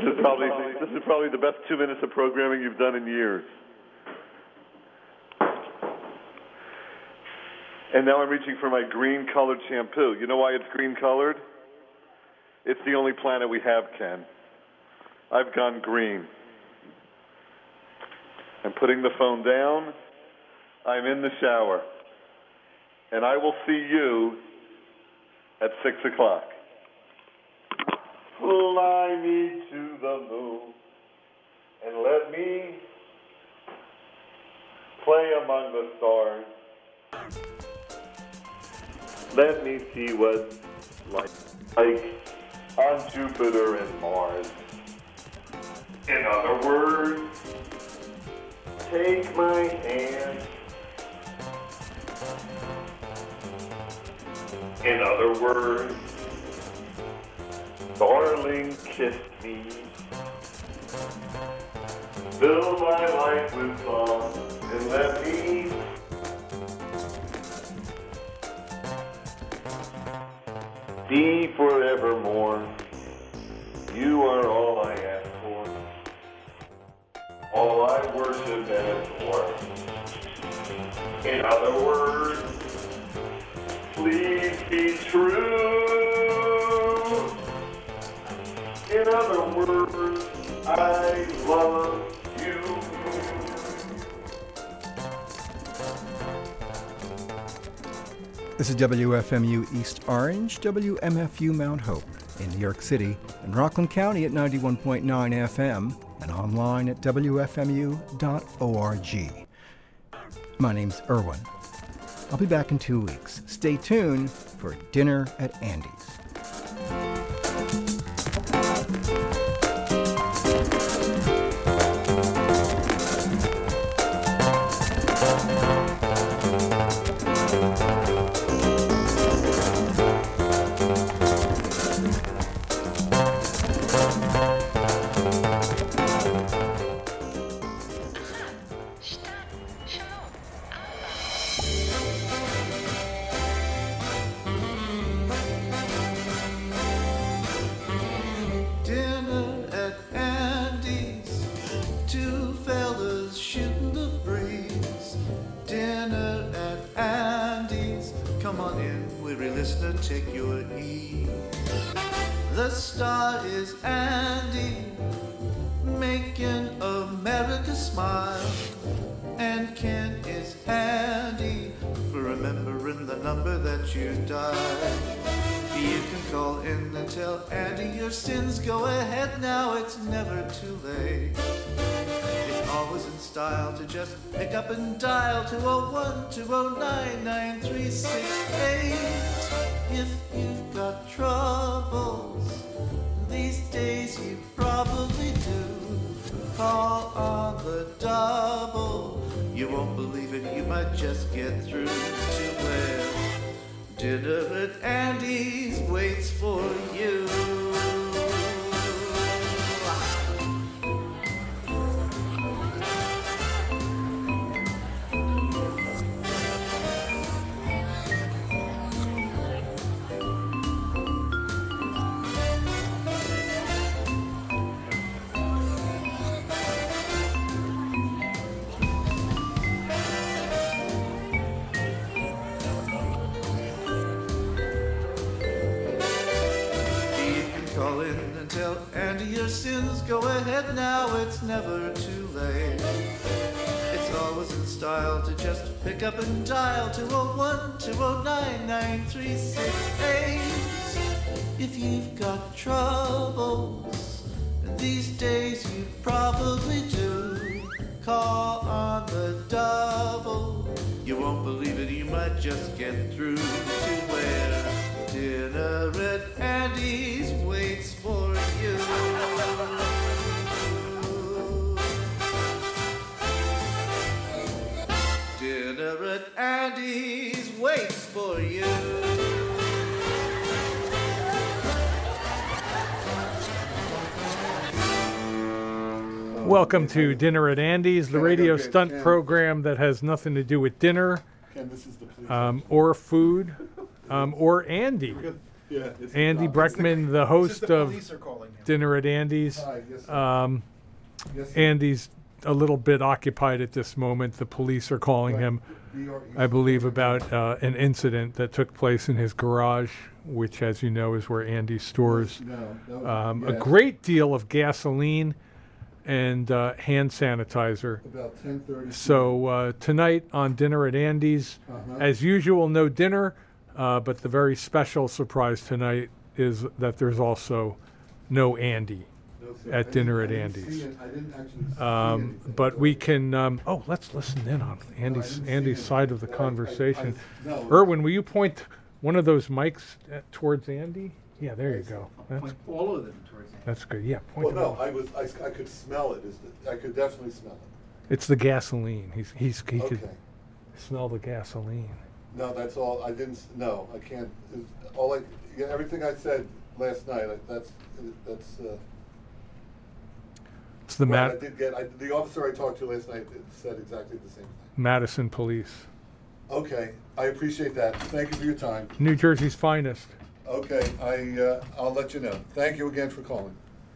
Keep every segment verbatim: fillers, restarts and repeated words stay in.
is probably this is probably the best two minutes of programming you've done in years. And now I'm reaching for my green-colored shampoo. You know why it's green-colored? It's the only planet we have, Ken. I've gone green. I'm putting the phone down. I'm in the shower. And I will see you at six o'clock. Fly me to the moon and let me play among the stars. Let me see what's like, like on Jupiter and Mars. In other words, take my hand. In other words, darling, kiss me. Fill my life with song and let me be forevermore. You are all I ask for, all I worship and adore. In other words, please be true. In other words, I love you. This is W F M U East Orange, W M F U Mount Hope in New York City, and Rockland County at ninety-one point nine F M, and online at W F M U dot org. My name's Irwin. I'll be back in two weeks. Stay tuned for Dinner at Andy's. Take your ease. The star is Andy, making America smile. And Ken is handy for remembering the number that you dialed. You can call in and tell Andy your sins. Go ahead now, it's never too late. It's always in style to just pick up and dial two oh one, two oh nine, nine three six eight. If you've got troubles, these days you probably do, call on the double. You won't believe it, you might just get through to where Dinner at Andy's waits for you. Your sins, go ahead now, it's never too late. It's always in style to just pick up and dial two oh one, two oh nine, nine three six eight. If you've got troubles, and these days you probably do, call on the double. You won't believe it, you might just get through to where Dinner at Andy's waits for you. Dinner at Andy's waits for you. Welcome to Dinner at Andy's, the radio stunt program that has nothing to do with dinner um, or food um, or Andy. Yeah, it's Andy the cops. Breckman, the This is host the of police are calling him. Dinner at Andy's. Hi, yes, sir. Um, Yes, sir. Andy's a little bit occupied at this moment. The police are calling Right. him, We are- I believe, about uh, an incident that took place in his garage, which, as you know, is where Andy stores No, no, um, a yes. great deal of gasoline and uh, hand sanitizer. About ten thirty. So uh, tonight on Dinner at Andy's, Uh-huh. as usual, no dinner, uh, but the very special surprise tonight is that there's also no Andy. No, sir. at I dinner didn't- at I didn't Andy's. see it. I didn't actually see Um, anything. but So- we can. Um, oh, let's listen in on Andy's didn't see Andy's it. side of the I- I- conversation. I- no. Erwin, will you point one of those mics at, towards Andy? Yeah, there you go. That's, Point all of them towards him. that's good. Yeah, point Well, them no, all. I was, I, s- I could smell it. Is the- I could definitely smell it. It's the gasoline. He's he's he Okay. could smell the gasoline. No, that's all. I didn't. s- No, I can't. is- All I, yeah, everything I said last night. I, that's that's. Uh, It's the well, I Mat- did get. I, the officer I talked to last night said exactly the same thing. Madison Police, Okay, I appreciate that. Thank you for your time. New Jersey's finest. Okay, I uh, I'll let you know. Thank you again for calling.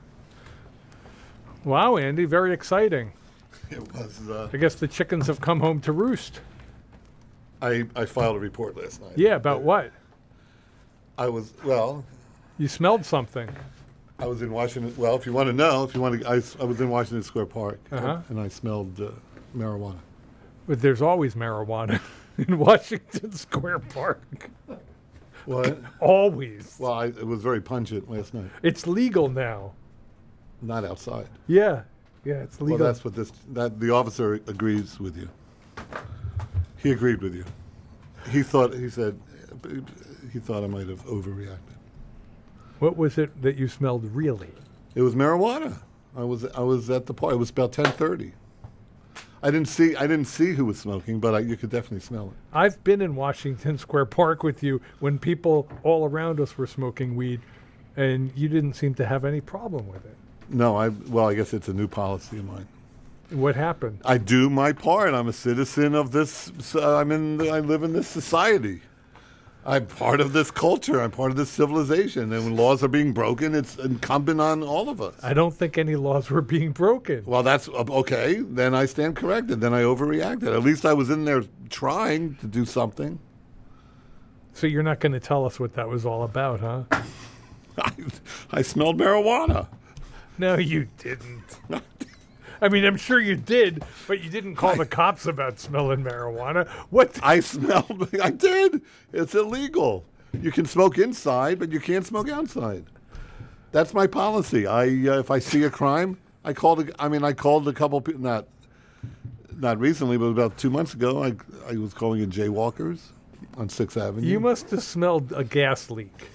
Wow, Andy, very exciting. It was. Uh, I guess the chickens have come home to roost. I I filed a report last night. Yeah, about what? I was well. You smelled something. I was in Washington. Well, if you want to know, if you want to, I, s- I was in Washington Square Park, and- Uh-huh. and, I smelled uh, marijuana. But there's always marijuana in Washington Square Park. What? Always. Well, I, it was very pungent last night. It's legal now. Not outside. Yeah. Yeah, it's legal. Well, that's what this. That the officer agrees with you. He agreed with you. He thought. He said. He thought I might have overreacted. What was it that you smelled really? It was marijuana. I was. I was at the park. It was about ten thirty. I didn't see. I didn't see who was smoking, but I, you could definitely smell it. I've been in Washington Square Park with you when people all around us were smoking weed, and you didn't seem to have any problem with it. No, I. Well, I guess it's a new policy of mine. What happened? I do my part. I'm a citizen of this. Uh, I'm in. I live in this society. I'm part of this culture. I'm part of this civilization. And when laws are being broken, it's incumbent on all of us. I don't think any laws were being broken. Well, that's uh, okay. Then I stand corrected. Then I overreacted. At least I was in there trying to do something. So you're not going to tell us what that was all about, huh? I, I smelled marijuana. No, you didn't. I mean, I'm sure you did, but you didn't call the cops about smelling marijuana. What? I smelled. I did. It's illegal. You can smoke inside, but you can't smoke outside. That's my policy. I uh, if I see a crime, I called. A, I mean, I called a couple people. Not not recently, but about two months ago, I I was calling in jaywalkers on Sixth Avenue. You must have smelled a gas leak.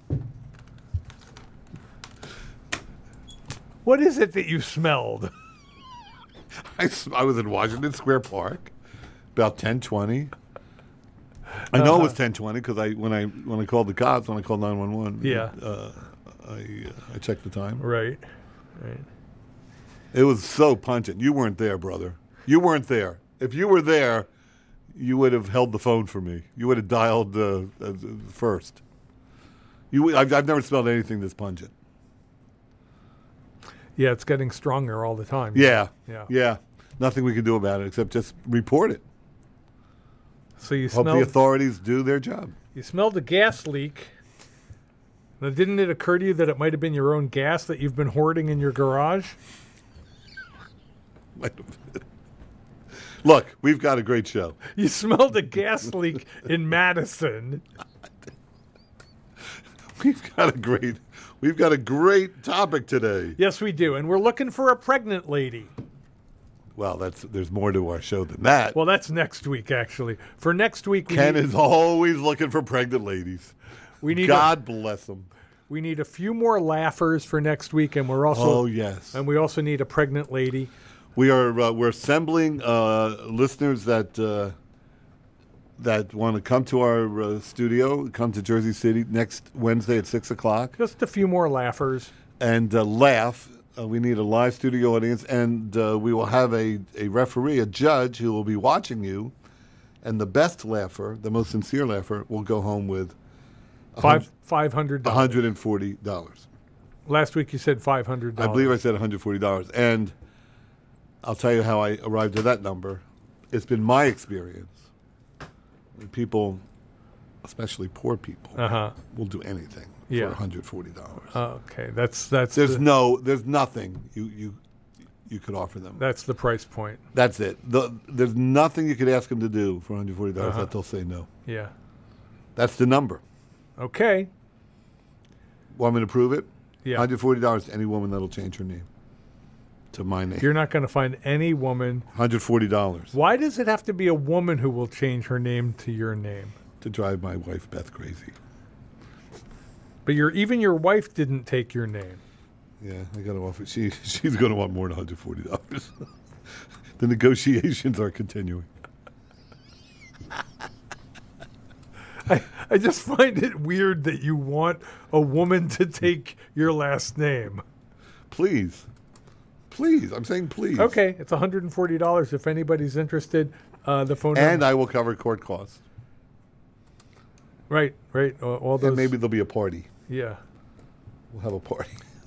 What is it that you smelled? I, s- I was in Washington Square Park, about ten twenty. I know it was ten twenty because I when I when I called the cops, when I called nine one one. Yeah. Uh, I uh, I checked the time. Right. Right. It was so pungent. You weren't there, brother. You weren't there. If you were there, you would have held the phone for me. You would have dialed uh, uh, first. You, would- I've, I've never smelled anything this pungent. Yeah, it's getting stronger all the time. Yeah, Yeah. yeah. Nothing we can do about it except just report it. So you Hope the smelled authorities do their job. you smelled a gas leak. Now, didn't it occur to you that it might have been your own gas that you've been hoarding in your garage? Look, we've got a great show. You smelled a gas leak in Madison. We've got a great, we've got a great topic today. Yes, we do, and we're looking for a pregnant lady. Well, that's there's more to our show than that. Well, that's next week, actually. For next week, we Ken need, is always looking for pregnant ladies. we need God a, bless them. we need a few more laughers for next week, and we're also Oh yes, and we also need a pregnant lady. we are. Uh, we're assembling uh, listeners that uh, that want to come to our uh, studio, come to Jersey City next Wednesday at six o'clock, Just a few more laughers. and uh, laugh. Uh, we need a live studio audience, and uh, we will have a, a referee, a judge who will be watching you, and the best laugher, the most sincere laugher, will go home with Five five hundred one dollars. hundred forty dollars. Last week you said five hundred dollars. I believe I said one hundred forty dollars. And I'll tell you how I arrived at that number. It's been my experience. People, especially poor people, Uh-huh. will do anything Yeah. for one hundred forty dollars. Okay, that's that's There's the, no, there's nothing you, you, you could offer them. that's the price point. That's it. The, there's nothing you could ask them to do for one hundred forty dollars Uh-huh. that they'll say no. Yeah. That's the number. Okay. Want me to prove it? Yeah. one hundred forty dollars to any woman that'll change her name to my name. You're not going to find any woman. one hundred forty dollars Why does it have to be a woman who will change her name to your name? to drive my wife Beth crazy. But your even your wife didn't take your name. Yeah, I got to offer. She she's going to want more than one hundred forty dollars. The negotiations are continuing. I, I just find it weird that you want a woman to take your last name. Please, please. I'm saying please. Okay, it's one hundred forty dollars if anybody's interested. Uh, the phone And number. I will cover court costs. Right, right. Uh, all those. And maybe there'll be a party. Yeah. We'll have a party.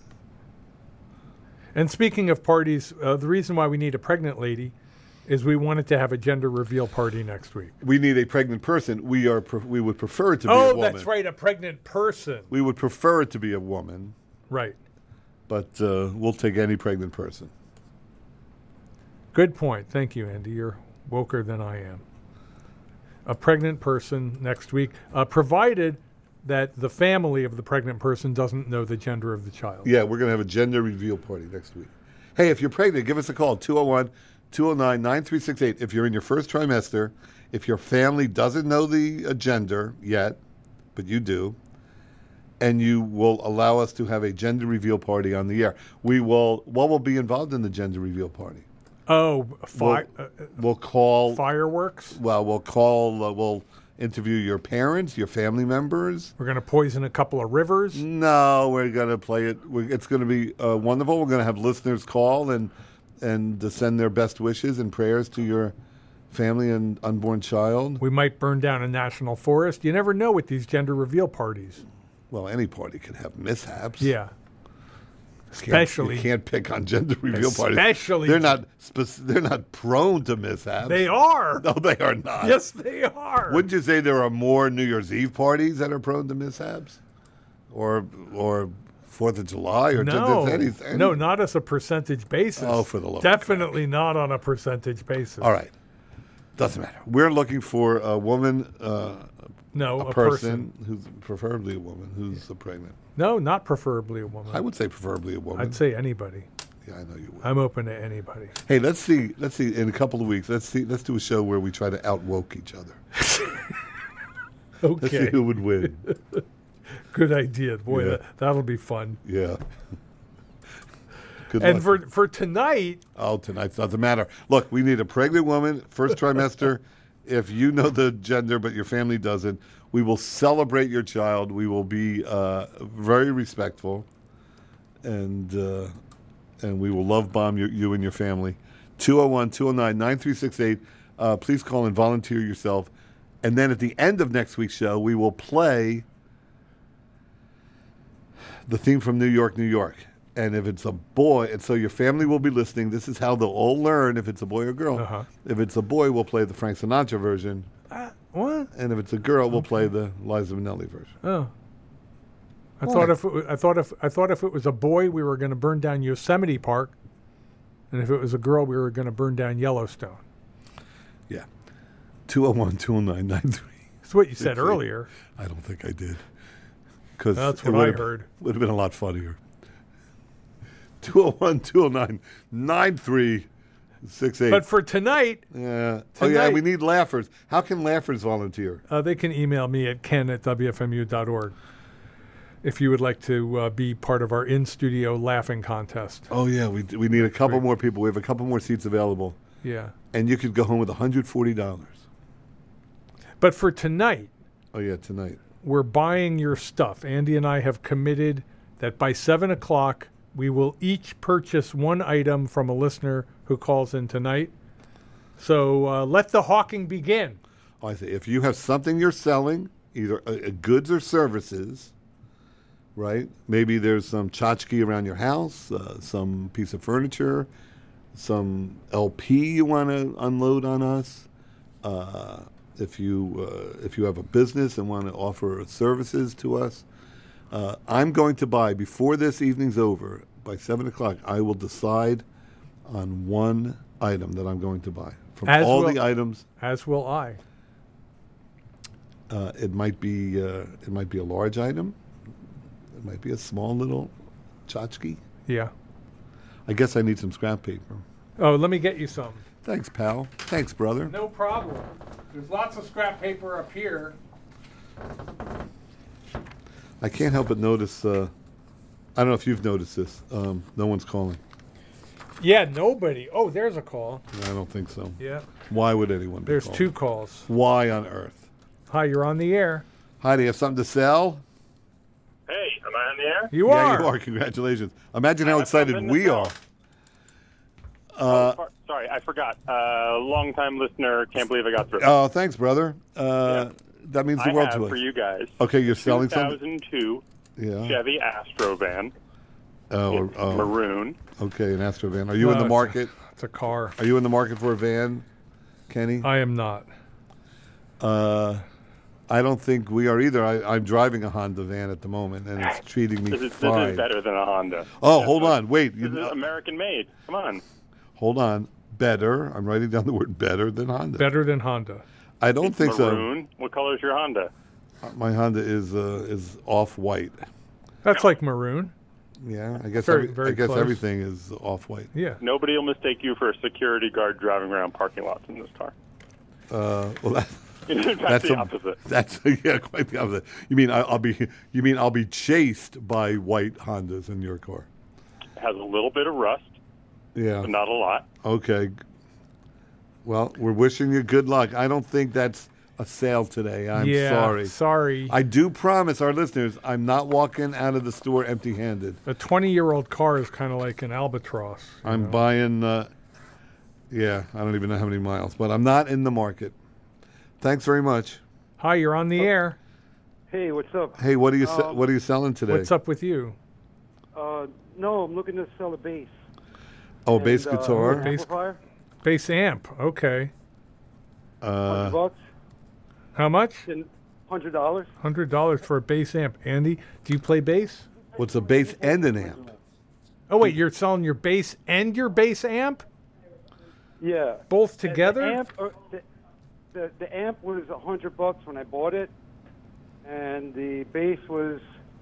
And speaking of parties, uh, the reason why we need a pregnant lady is we wanted to have a gender reveal party next week. We need a pregnant person. We are. Pre- we would prefer it to be a Oh, woman. that's right, a pregnant person. We would prefer it to be a woman, Right. but uh, we'll take any pregnant person. Good point. Thank you, Andy. You're woker than I am. A pregnant person next week, uh, provided that the family of the pregnant person doesn't know the gender of the child. Yeah, we're going to have a gender reveal party next week. Hey, if you're pregnant, give us a call, two oh one, two oh nine, nine three six eight. If you're in your first trimester, if your family doesn't know the uh, gender yet, but you do, and you will allow us to have a gender reveal party on the air. We will, what will be involved in the gender reveal party? Oh, fi- We'll, uh, we'll call, fireworks? well, we'll call, uh, we'll interview your parents, your family members. We're going to poison a couple of rivers? No, we're going to play it. We're, it's going to be uh, wonderful. We're going to have listeners call and and to send their best wishes and prayers to your family and unborn child. We might burn down a national forest. You never know with these gender reveal parties. Well, any party can have mishaps. Yeah. You can't- Especially. you can't pick on gender reveal parties. Especially- they're not spec- they're not prone to mishaps. They are. No, they are not. Yes, they are. Wouldn't you say there are more New Year's Eve parties that are prone to mishaps, or or Fourth of July, or no, just any, any, no, not as a percentage basis. Oh, for the love of Definitely not on a percentage basis. All right, doesn't matter. We're looking for a woman, uh, No, a, a, person, who's preferably a woman who's pregnant. No, not preferably a woman. I would say preferably a woman. I'd say anybody. Yeah, I know you would. I'm open to anybody. Hey, let's see. Let's see. In a couple of weeks, let's see. Let's do a show where we try to outwoke each other. Let's see Okay. who would win. Good idea. Boy, Yeah. that, that'll be fun. Yeah. Good And luck. for for tonight, Oh, tonight doesn't matter. Look, we need a pregnant woman, first trimester. If you know the gender but your family doesn't, we will celebrate your child. We will be uh, very respectful, and uh, and we will love bomb you, you and your family. two oh one, two oh nine, nine three six eight. Uh, please call and volunteer yourself. And then at the end of next week's show, we will play the theme from New York, New York. And if it's a boy, and so your family will be listening, this is how they'll all learn if it's a boy or girl. Uh-huh. If it's a boy, we'll play the Frank Sinatra version. uh, what? And if it's a girl, we'll play the Liza Minnelli version. Oh, I Why? thought if it was, I thought if I thought if it was a boy, we were going to burn down Yosemite Park, and if it was a girl, we were going to burn down Yellowstone. Yeah. two oh one, two oh nine, nine three. That's what you said Six, eight. earlier. I don't think I did. Because That's what I heard. Would have been a lot funnier. two oh one, two oh nine, nine three six eight. But for tonight, Yeah. Oh, yeah, Tonight- we need laughers. How can laughers volunteer? uh, they can email me at ken at w f m u dot org if you would like to uh, be part of our in-studio laughing contest. Oh, yeah, we we need a couple more people. We have a couple more seats available. Yeah. And you could go home with one hundred forty dollars. But for tonight, Oh, yeah, tonight. we're buying your stuff. Andy and I have committed that by seven o'clock, we will each purchase one item from a listener who calls in tonight. So uh, let the hawking begin. Oh, I say, if you have something you're selling, either uh, uh, goods or services, right? Maybe there's some tchotchke around your house, uh, some piece of furniture, some L P you want to unload on us. Uh, if you uh, if you have a business and want to offer services to us, uh, I'm going to buy before this evening's over. By seven o'clock, I will decide on one item that I'm going to buy from As all will- the items. As will I. Uh, it might be uh, it might be a large item. It might be a small little tchotchke. Yeah. I guess I need some scrap paper. Oh, let me get you some. Thanks, pal. Thanks, brother. No problem. There's lots of scrap paper up here. I can't help but notice. Uh, I don't know if you've noticed this. Um, no one's calling. Yeah, nobody. Oh, there's a call. I don't think so. Yeah. Why would anyone be There's calling? two calls. Why on earth? Hi, you're on the air. Hi, do you have something to sell? Hey, am I on the air? You yeah, are. you are. Congratulations. Imagine how have excited something to we sell. are. oh, Uh, far- sorry, I forgot. Uh, long-time listener. Can't believe I got through. oh, thanks, brother. Uh, That means the I world have to us. for you guys. Okay, you're selling something? two thousand two Yeah. Chevy Astro van. Oh, It's oh, maroon. okay, an Astro van. Are you in No, the it's a- market? It's a car. Are you in the market for a van, Kenny? I am not. Uh, I don't think we are either. I, I'm driving a Honda van at the moment, and it's treating me This is, this fine. is better than a Honda. Oh, hold on, wait. This You, is American made. Come on. hold on. Better. I'm writing down the word better than Honda. Better than Honda. I don't It's think maroon. What color is your Honda? so. My Honda is uh, is off white. That's like maroon. Yeah, I guess Very- every, very I guess close. everything is off white. Yeah. Nobody will mistake you for a security guard driving around parking lots in this car. Uh, well, that, In fact, that's the a- opposite. That's yeah, quite the opposite. You mean I, I'll be? You mean I'll be chased by white Hondas in your car? It has a little bit of rust, Yeah. but not a lot. Okay. Well, we're wishing you good luck. I don't think that's a sale today. I'm yeah, sorry. Sorry. I do promise our listeners I'm not walking out of the store empty-handed. A twenty-year-old car is kind of like an albatross. you I'm know? buying, uh, yeah, I don't even know how many miles, but I'm not in the market. Thanks very much. Hi, you're on the air. Hey, what's up? Hey, what are you se- Um, what are you selling today? What's up with you? Uh, no, I'm looking to sell a bass. Oh, And, bass uh, guitar. an Bass- amplifier. Bass amp. Okay. Uh, Hundred bucks. How much? Hundred dollars. Hundred dollars for a bass amp. Andy, do you play bass? what's a bass and an amp? Oh wait, you're selling your bass and your bass amp Yeah. both The- together? The amp, uh, the, the, the amp was a hundred bucks when I bought it, and the bass was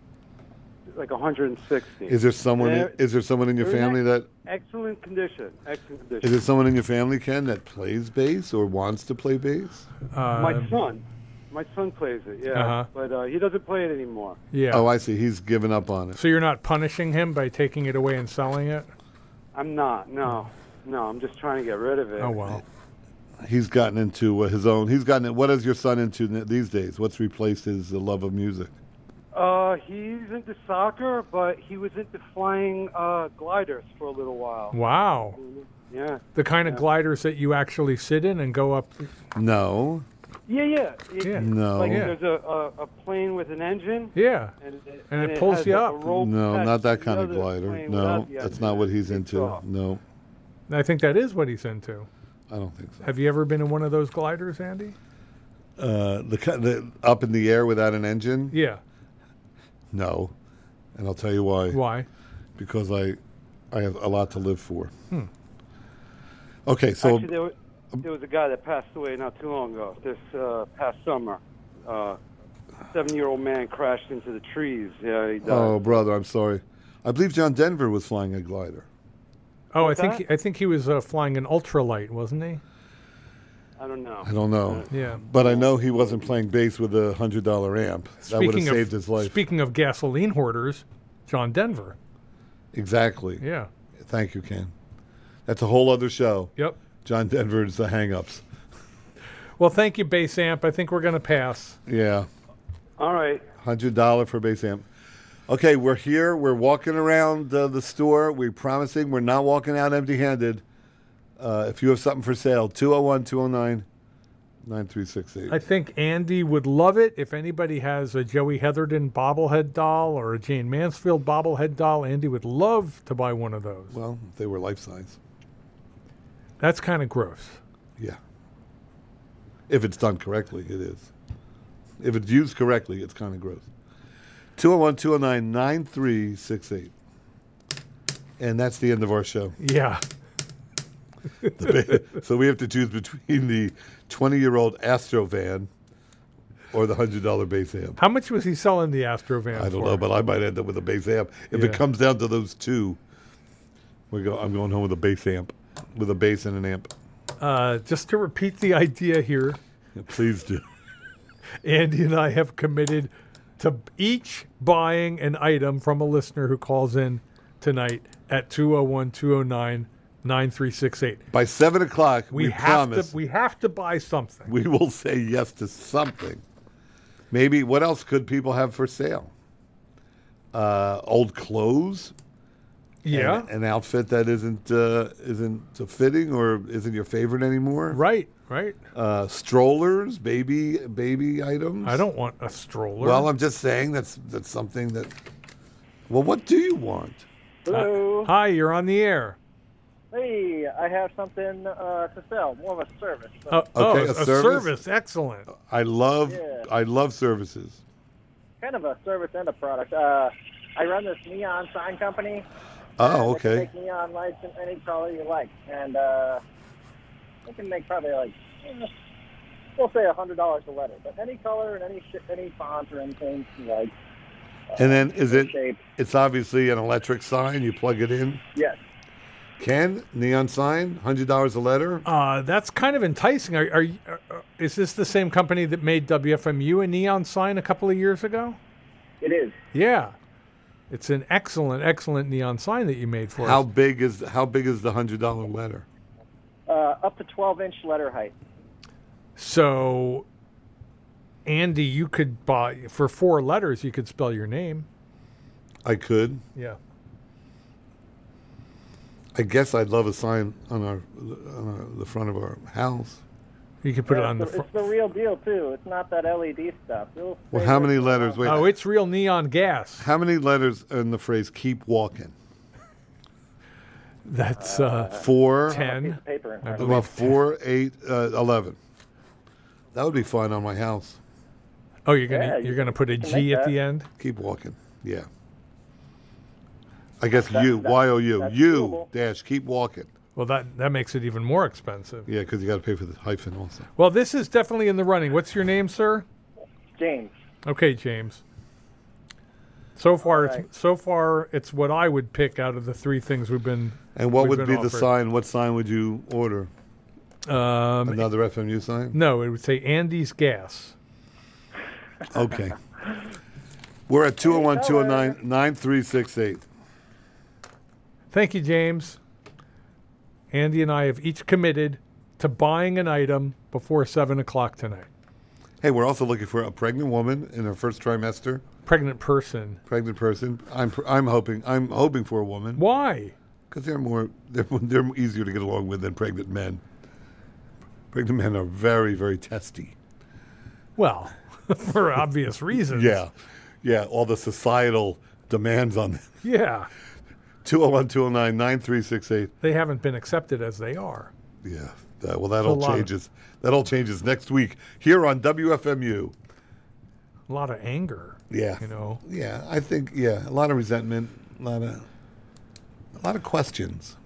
like a hundred and sixty. Is there someone? Yeah. In, is there someone in your They're in family that? Excellent condition. Excellent Is condition. there someone in your family, Ken, that plays bass or wants to play bass? Uh, My son. My son plays it. Yeah. Uh-huh. But uh, he doesn't play it anymore. Yeah. Oh, I see. He's given up on it. So you're not punishing him by taking it away and selling it? I'm not. No. No. I'm just trying to get rid of it. Oh well. He's gotten into uh, his own. He's gotten. What is your son into n- these days? What's replaced his uh, love of music? Uh, he's into soccer, but he was into flying uh, gliders for a little while. Wow. Yeah. The kind of Yeah. gliders that you actually sit in and go up. No, Yeah, yeah. It- Yeah. no, Like Yeah. there's a, a, a plane with an engine. Yeah. And it, And it pulls has you like up. a rope no, attached not to that the kind of other glider. plane No, without the that's engine. not what he's It's into. off. No, I think that is what he's into. I don't think so. Have you ever been in one of those gliders, Andy? Uh, the, ki- the up in the air without an engine? Yeah. No, and I'll tell you why. Why? Because I, I have a lot to live for. Hmm. Okay, so Actually, there was, there was a guy that passed away not too long ago. This uh, past summer, uh, seven-year-old man crashed into the trees. Yeah, he died. oh brother, I'm sorry. I believe John Denver was flying a glider. Oh, What's I think that? he, I think he was uh, flying an ultralight, wasn't he? I don't know. I don't know. Yeah. But I know he wasn't playing bass with a hundred dollar amp. That would have Speaking of saved his life. speaking of gasoline hoarders, John Denver. Exactly. Yeah. Thank you, Ken. That's a whole other show. Yep. John Denver's the hang-ups. Well, thank you, bass amp. I think we're going to pass. Yeah, All right. hundred dollar for bass amp. Okay, we're here. We're walking around uh, the store. We're promising we're not walking out empty-handed. Uh, if you have something for sale, two oh one, two oh nine, nine three six eight. I think Andy would love it. If anybody has a Joey Heatherton bobblehead doll or a Jane Mansfield bobblehead doll, Andy would love to buy one of those. Well, if they were life size. That's kind of gross. Yeah. If it's done correctly, it is. If it's used correctly, it's kind of gross. two oh one, two oh nine, nine three six eight. And that's the end of our show. Yeah. The ba- so we have to choose between the twenty-year-old Astrovan or the one hundred dollars bass amp. How much was he selling the Astrovan for? I don't know, but I might end up with a bass amp. If Yeah. it comes down to those two, we go. I'm going home with a bass amp, with a bass and an amp. Uh, just to repeat the idea here, Yeah, please do. Andy and I have committed to each buying an item from a listener who calls in tonight at two oh one, two oh nine, nine three six eight. By seven o'clock, We, we, have promise to we have to buy something. we will say yes to something. Maybe what else could people have for sale? Uh, old clothes. Yeah. An, an outfit that isn't uh, isn't fitting or isn't your favorite anymore. Right, right. Uh, strollers, baby baby items. I don't want a stroller. Well, I'm just saying that's that's something that. Well, what do you want? Hello. Hi, you're on the air. Hey, I have something uh, to sell, more of a service. So, Uh, oh, Okay, a, a a service? service. Excellent. I love Yeah. I love services. kind of a service and a product. Uh, I run this neon sign company. Oh, and they okay. can make neon lights in any color you like, and uh, they can make probably like, eh, we'll say a hundred dollars a letter, but any color and any sh- any font or anything you like. Uh, And then is it? shape. It's obviously an electric sign. You plug it in. Yes. Ken, neon sign, hundred dollars a letter. Uh, that's kind of enticing. Are, are, you- are, is this the same company that made W F M U a neon sign a couple of years ago? It is. Yeah. It's an excellent, excellent neon sign that you made for How us. big is how big is the hundred dollar letter? Uh, up to twelve inch letter height. So, Andy, you could buy, for four letters, you could spell your name. I could. Yeah. I guess I'd love a sign on our on our, the front of our house. You could put it Yeah, on the it's, front. it's the real deal too. It's not that L E D stuff. It'll Well, stay how there many for a letters? while. Wait, Oh, it's real neon gas. how many letters in the phrase "keep walking"? That's uh, Four. Piece ten. of paper in I front of believe- me. Well, four, eight, uh, eleven. That would be fine on my house. Oh, you're gonna Yeah, you you're gonna put a can G make at that. the end. Keep walking. Yeah. I guess That- you, that- Y O U, that's you doable. dash keep walking. Well, that that makes it even more expensive. Yeah, because you got to pay for the hyphen also. Well, this is definitely in the running. What's your name, sir? James. Okay, James. So far, All right. it's so far it's what I would pick out of the three things we've been. And what we've would been be the offered. sign? What sign would you order? Um, Another F M U sign? no, it would say Andy's Gas. Okay. We're at two oh one, two oh nine, nine three six eight. Thank you, James. Andy and I have each committed to buying an item before seven o'clock tonight. Hey, we're also looking for a pregnant woman in her first trimester. Pregnant person. Pregnant person. I'm I'm hoping I'm hoping for a woman Why? because they're more they're they're easier to get along with than pregnant men. Pregnant men are very very testy. Well, for obvious reasons. Yeah, yeah. All the societal demands on them. Yeah. two oh one, two oh nine, nine three six eight. They haven't been accepted as they are. Yeah. That, well, that all lot of- changes. That all changes next week here on W F M U. A lot of anger. Yeah. You know. Yeah, I think yeah, a lot of resentment, a lot of a lot of questions.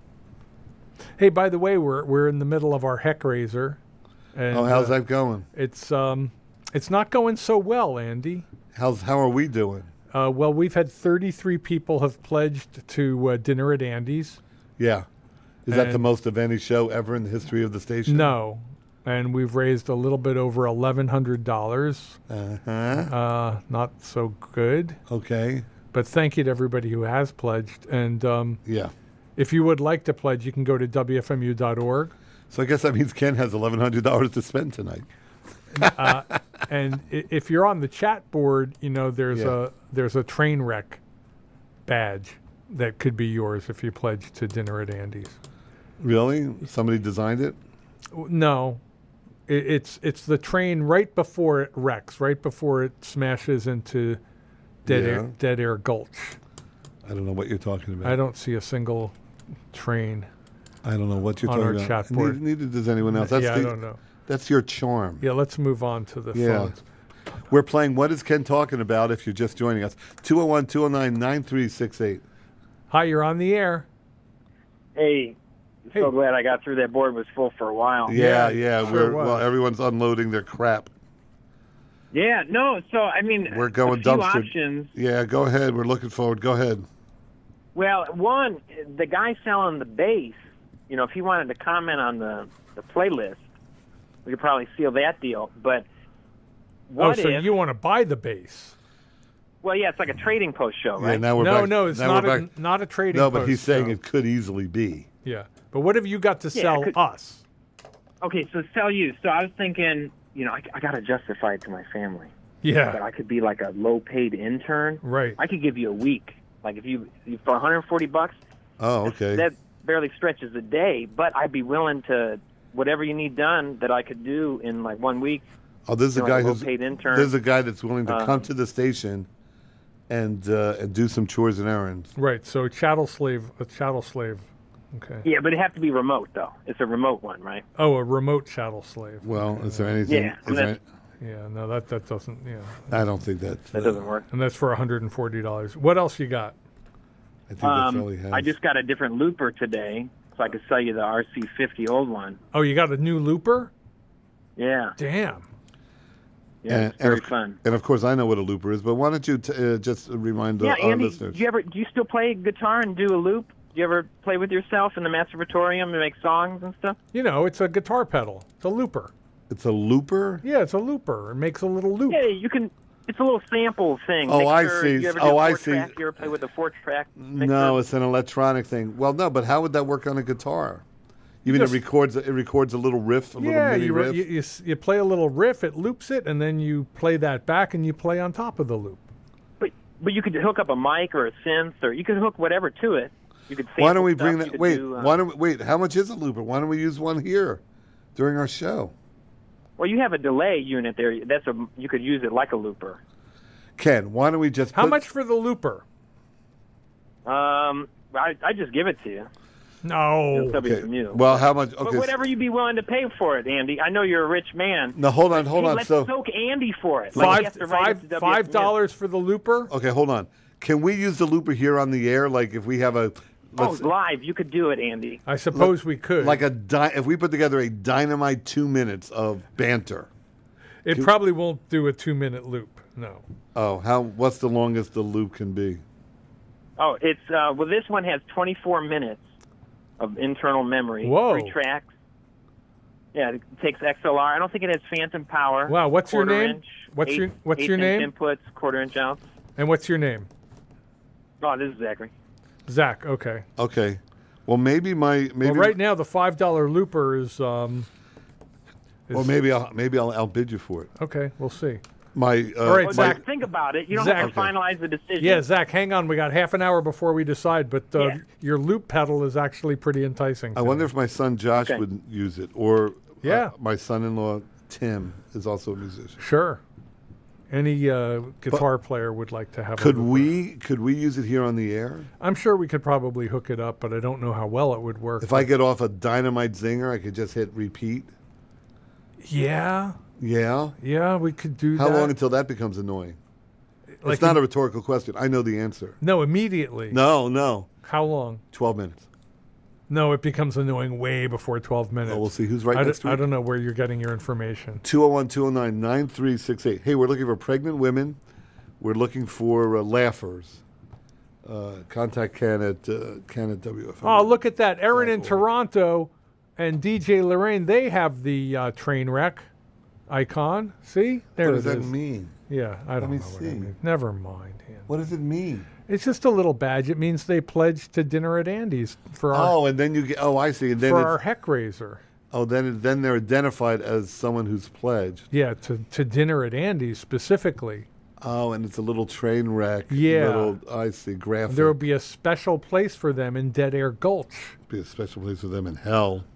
Hey, by the way, we're we're in the middle of our heck raiser. And, Oh, how's uh, that going? It's um, it's not going so well, Andy. How's how are we doing? Uh, well, we've had thirty-three people have pledged to uh, dinner at Andy's. Yeah. Is that the And- most of any show ever in the history of the station? No, and we've raised a little bit over eleven hundred dollars. Uh-huh. Uh, not so good, Okay. but thank you to everybody who has pledged. And um, Yeah. if you would like to pledge, you can go to W F M U dot org. So I guess that means Ken has eleven hundred dollars to spend tonight. Uh, and i- if you're on the chat board, you know there's Yeah. a there's a train wreck badge that could be yours if you pledge to dinner at Andy's. Really? Somebody designed it? W- No, It, it's it's the train right before it wrecks, right before it smashes into Dead Yeah. Air Dead Air Gulch. I don't know what you're talking about. I don't see a single train. I don't know what you're on talking our about. chat board. Neither, neither does anyone else. That's yeah, the, I don't know. That's your charm. Yeah, let's move on to the Yeah. phones. We're playing What is Ken Talking About if you're just joining us. two oh one, two oh nine, nine three six eight. Hi, you're on the air. Hey, I'm Hey. so glad I got through. That board was full for a while. Yeah, Yeah, yeah. sure we're was. well, everyone's unloading their crap. Yeah, no, so, I mean, We're going a few dumpster. options. Yeah, go ahead. We're looking forward. Go ahead. Well, one, the guy selling the bass, you know, if he wanted to comment on the, the playlist, we could probably seal that deal. But what oh, so if, you want to buy the base? well, yeah, it's like a trading post show, Yeah, right? now we're No, back. no, it's now not we're a, back. not a trading No, but post he's saying show. it could easily be. Yeah, but what have you got to Yeah, sell it could- us? Okay, so sell you. So I was thinking, you know, I, I got to justify it to my family. But Yeah, I could be like a low-paid intern. right. I could give you a week. Like if you, you for one hundred forty bucks, Oh, okay. that barely stretches a day, but I'd be willing to whatever you need done that I could do in like one week. oh, this is a you know, guy like a who's low-paid intern. there's a guy that's willing to Um, come to the station and uh, and do some chores and errands. Right. So chattel slave, a chattel slave. Okay. Yeah, but it has to be remote though. It's a remote one, right? Oh, a remote chattel slave. Well, Okay. is there anything? Yeah, is there, Yeah, no, that that doesn't. Yeah, I don't think that. That doesn't work. and that's for one hundred and forty dollars. What else you got? I think that's all he Um, has. I just got a different looper today, so I could sell you the R C fifty old one. Oh, you got a new looper? Yeah, Damn. yeah, and, it's very and of, fun. And of course, I know what a looper is, but why don't you t- uh, just remind Yeah, uh, our Andy, listeners? do you ever do you still play guitar and do a loop? Do you ever play with yourself in the masturbatorium and make songs and stuff? You know, it's a guitar pedal. It's a looper. It's a looper. Yeah, it's a looper. It makes a little loop. Yeah, you can. It's a little sample thing. Oh, Make I sure see. You ever do Oh, a I four see. Track? You ever play with a four track? mixer? No, it's an electronic thing. Well, no, but how would that work on a guitar? You mean Just- it records? It records a little riff, a little Yeah, mini you, riff. you, you s- you play a little riff, it loops it, and then you play that back and you play on top of the loop. But but you could hook up a mic or a synth, or you could hook whatever to it. You could. Why don't sample we stuff, bring you that? could Wait, do, uh, why don't we, wait? How much is a looper? Why don't we use one here during our show? Well, you have a delay unit there. That's a. You could use it like a looper. Ken, why don't we just? How put- much for the looper? Um, I I just give it to you. No. It's something Okay. from you. Well, how much? But Okay. whatever you'd be willing to pay for it, Andy. I know you're a rich man. No, hold on, hold Hey, on. let's So, soak Andy for it. Like, he Five, has to write five, it to W S five dollars for the looper? okay, hold on. Can we use the looper here on the air? Like if we have a, Oh, let's, live. You could do it, Andy. I suppose we could. like a di- if we put together a dynamite two minutes of banter. it probably won't do a two-minute loop. No. Oh, how? What's the longest the loop can be? Oh, it's uh, well. This one has twenty-four minutes of internal memory. Whoa. Three tracks. Yeah, it takes X L R. I don't think it has phantom power. Wow, what's your Quarter name? Inch, What's eight, your- what's eighth your inch name? Inputs, quarter inch outs. And what's your name? Oh, this is Zachary. Zach. Okay. Okay. Well, maybe my maybe. Well, right now the five dollar looper is. Um, is Well, maybe I'll maybe I'll outbid you for it. Okay, we'll see. My uh, All right, Well, my, Zach, think about it. You don't Zach- have to finalize the decision. Yeah, Zach, hang on. We got half an hour before we decide, but uh, Yeah. your loop pedal is actually pretty enticing. I to wonder me. if my son Josh Okay. would use it, or Yeah. uh, my son-in-law Tim is also a musician. Sure. Any uh, guitar player would like to have. Could a looper. we could we use it here on the air? I'm sure we could probably hook it up, but I don't know how well it would work. If I get off a dynamite zinger, I could just hit repeat. yeah, Yeah. yeah, we could do How that. long until that becomes annoying? Like it's not im- a rhetorical question. I know the answer. No, immediately. No, no. How long? Twelve minutes. No, it becomes annoying way before twelve minutes. Oh, we'll see who's right I, d- next I week. don't know where you're getting your information. two oh one, two oh nine, nine three six eight. Hey, we're looking for pregnant women. We're looking for uh, laughers. Uh, contact Ken at, uh, Ken at W F M. Oh, look at that. Erin in Toronto and D J Lorraine, they have the uh, train wreck icon. See? There What it does that is. mean? Yeah, I don't me know what see. it means. Never mind. Ian. What does it mean? It's just a little badge. It means they pledged to dinner at Andy's for our, Oh, and then you get. Oh, I see. And then for it's, our heck raiser. oh, then it, then they're identified as someone who's pledged. Yeah, to, to dinner at Andy's specifically. Oh, and it's a little train wreck. Yeah. Little, I see. Graphic. There will be a special place for them in Dead Air Gulch. be a special place for them in hell.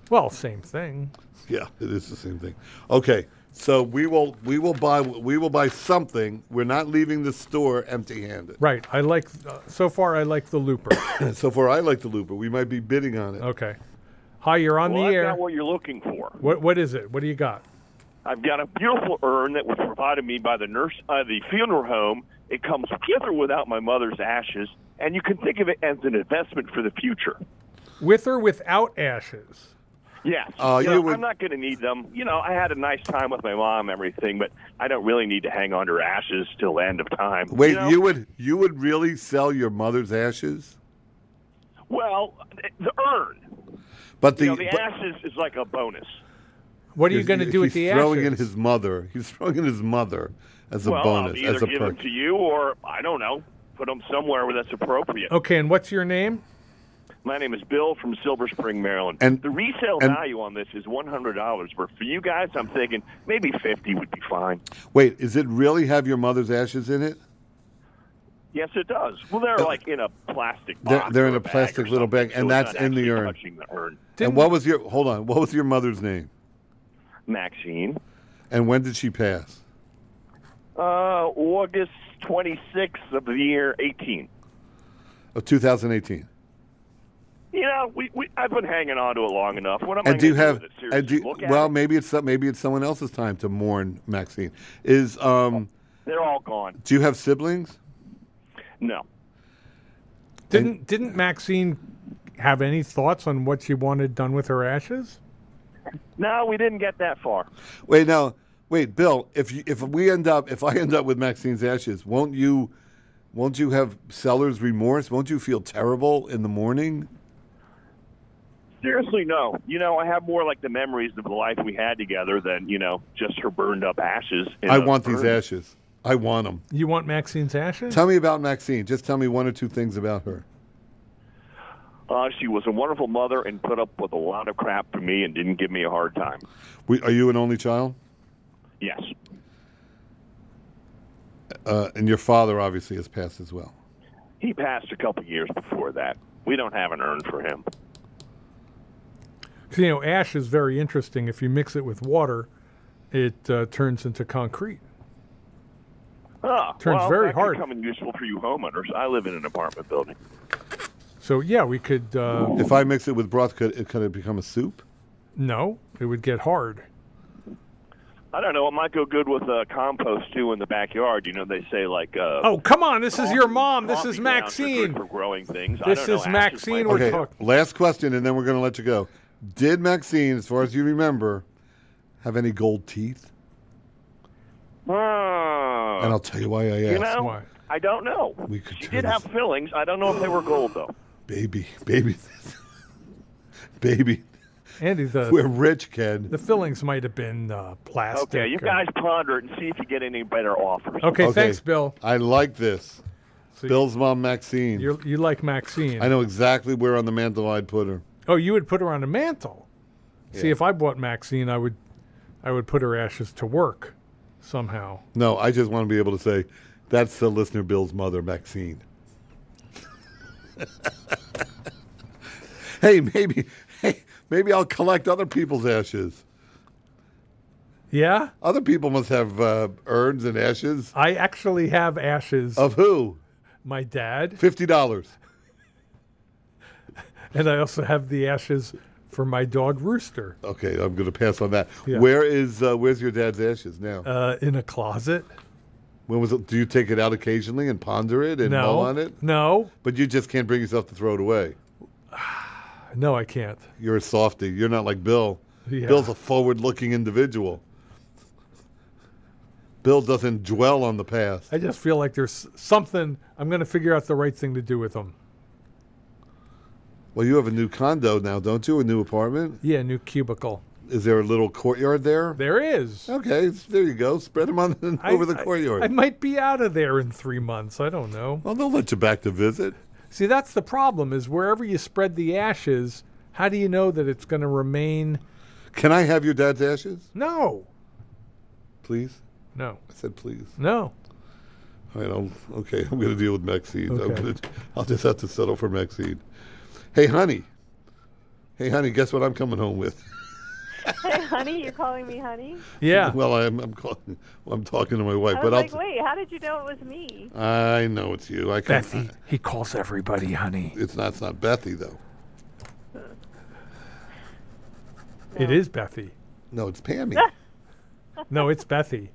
Well, same thing. Yeah, it is the same thing. Okay, so we will we will buy we will buy something. We're not leaving the store empty-handed. Right. I like. Uh, so far, I like the Looper. So far, I like the Looper. We might be bidding on it. Okay. Hi, you're on well, the I've air. got what you're looking for. What What is it? What do you got? I've got a beautiful urn that was provided me by the nurse, uh, the funeral home. It comes with or without my mother's ashes, and you can think of it as an investment for the future. With or without ashes? Yes. Uh, you you know, would- I'm not going to need them. You know, I had a nice time with my mom, everything, but I don't really need to hang on to her ashes till the end of time. Wait, you, know? you would you would really sell your mother's ashes? Well, the urn. But the, you know, the but- ashes is like a bonus. What are you he's- going to do with he's the throwing ashes? in his mother. He's throwing in his mother as a well, bonus, I'll either as a give perk. them to you or, I don't know, put them somewhere where that's appropriate. Okay, and what's your name? My name is Bill from Silver Spring, Maryland. And- the resale and- value on this is one hundred dollars, but for you guys, I'm thinking maybe fifty would be fine. Wait, is it really have your mother's ashes in it? Yes, it does. Well, they're like in a plastic They're, box. they're or in a bag plastic or little something, bag, and so that's it's not in the actually urn. touching the urn. And what was your hold on? What was your mother's name? Maxine. And when did she pass? Uh, August twenty-sixth of the year eighteen. Of two thousand eighteen. You know, we, we I've been hanging on to it long enough. What am I And do you gonna have? do with it? Seriously, And do, look at well, it? maybe it's some- maybe it's someone else's time to mourn Maxine. Is um? They're all gone. Do you have siblings? No. Didn't Didn't Maxine have any thoughts on what she wanted done with her ashes? No, we didn't get that far. Wait now. Wait, Bill. If you, if we end up if I end up with Maxine's ashes, won't you? Won't you have seller's remorse? Won't you feel terrible in the morning? Seriously, no. You know, I have more like the memories of the life we had together than, you know, just her burned up ashes. in I a want these urn. ashes. I want them. You want Maxine's ashes? Tell me about Maxine. Just tell me one or two things about her. Uh, she was a wonderful mother and put up with a lot of crap for me and didn't give me a hard time. We, are you an only child? Yes. Uh, and your father obviously has passed as well. He passed a couple years before that. We don't have an urn for him. 'Cause, you know, ash is very interesting. If you mix it with water, it uh, turns into concrete. Ah, Turns well, very that hard. could come in useful for you homeowners. I live in an apartment building. So yeah, we could. Uh, If I mix it with broth, could it, could it become a soup? no, it would get hard. I don't know. It might go good with uh, compost too in the backyard. You know, they say like. Uh, Oh, come on! This is your coffee- mom. This coffee is grounds are Maxine. good for growing things. I This don't know, is ashes Maxine might- we're Okay, talking. last question, and then we're going to let you go. Did Maxine, as far as you remember, have any gold teeth? Ah. And I'll tell you why I asked. You know, Why? I don't know. We could She turn did this- have fillings. I don't know if they were gold though. Baby, baby, baby. Andy, the We're rich, Ken. the fillings might have been uh, plastic. Okay, you or- guys ponder it and see if you get any better offers. Okay, Okay. thanks, Bill. I like this. So Bill's mom, Maxine. You you like Maxine? I know exactly where on the mantle I'd put her. Oh, you would put her on a mantle. See, if I bought Maxine, I would, I would put her ashes to work, somehow. No, I just want to be able to say, that's the listener Bill's mother, Maxine. Hey, maybe, hey, maybe I'll collect other people's ashes. Yeah, Other people must have uh, urns and ashes. I actually have ashes. Of who? My dad, Fifty dollars. and I also have the ashes for my dog Rooster Okay, I'm going to pass on that. Yeah. Where is uh, where's your dad's ashes now? uh, in a closet. When was it? Do you take it out occasionally and ponder it and No, mull on it? no, But you just can't bring yourself to throw it away. no, I can't. You're a softie. You're not like Bill. Yeah. Bill's a forward-looking individual. Bill doesn't dwell on the past. I just feel like there's something. I'm going to figure out the right thing to do with them. Well, you have a new condo now, don't you? A new apartment? Yeah, new cubicle. Is there a little courtyard there? There is. Okay, there you go. Spread them on I- over the I- courtyard. I might be out of there in three months. I don't know. well, they'll let you back to visit. See, that's the problem. Is wherever you spread the ashes, how do you know that it's going to remain? Can I have your dad's ashes, No, please? no, I said please. no. All right, I'll, okay, I'm going to deal with Maxine. I'm Okay. gonna, I'll just have to settle for Maxine. Hey, honey, Hey, honey, guess what I'm coming home with? Hey, honey, you're calling me honey? Yeah. Well, I'm I'm, calling, well, I'm talking to my wife, I was but like, I'll. wait, how did you know it was me? I know it's you. I can't. Bethy. He calls everybody honey. It's not. It's not Bethy though. It is Bethy. No, it's Pammy. No, it's Bethy.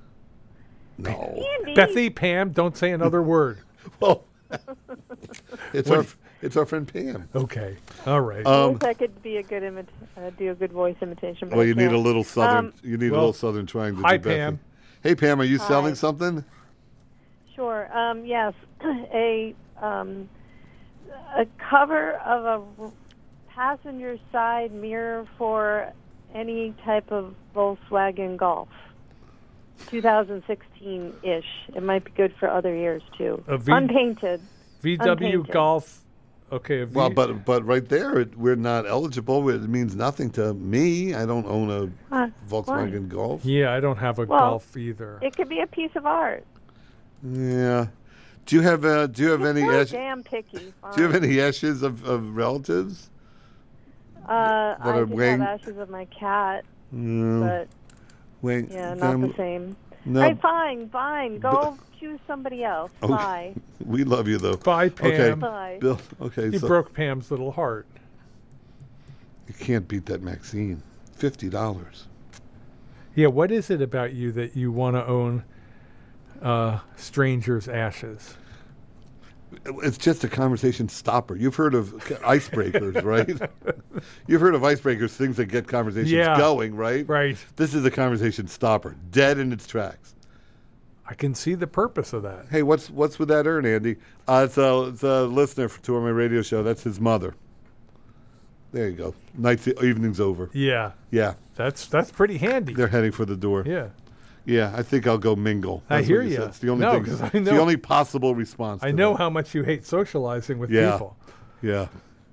No. Andy. Bethy, Pam, don't say another word. Well, it's What- our it's our friend Pam. Okay. All right. I Um, wish I could be a good imit- uh, do a good voice imitation. But well, I you need a can't. little southern. Um, you need Well, a little southern twang to hi, do Bethy. Pam. Hey, Pam, are you Hi. selling something? Sure. Um, yes, a um, a cover of a passenger side mirror for any type of Volkswagen Golf, twenty sixteen-ish. It might be good for other years too. A V- Unpainted. V W Unpainted. Golf. Okay. A v- Well, but but right there, it, we're not eligible. It means nothing to me. I don't own a Huh, Volkswagen Golf. Yeah, I don't have a Well, Golf either. It could be a piece of art. Yeah. Do you have uh, Do you have You're any? so Ash- damn picky. do you have Fine. any ashes of, of relatives? Uh, that I are did weighing- have ashes of my cat, No. but Wait. yeah, not then- the same. No. All right, fine, fine. Go choose somebody else. Okay. Bye. We love you though. Bye, Pam. Okay. Bye. Bill. Okay. You so broke Pam's little heart. you can't beat that Maxine. Fifty dollars. Yeah, what is it about you that you want to own uh, strangers' ashes? It's just a conversation stopper. You've heard of icebreakers, right? You've heard of icebreakers, things that get conversations Yeah. going, right? Right. This is a conversation stopper, dead in its tracks. I can see the purpose of that. Hey, what's what's with that urn, Andy? Uh, it's, a, it's a listener for, to my radio show. That's his mother. There you go. Night's evening's over. Yeah, Yeah, that's that's pretty handy. they're heading for the door. Yeah, Yeah, I think I'll go mingle. I That's hear what he ya. said. It's the only No, thing. 'cause I It's the know- only possible response. I to know that. how much you hate socializing with Yeah. people. Yeah.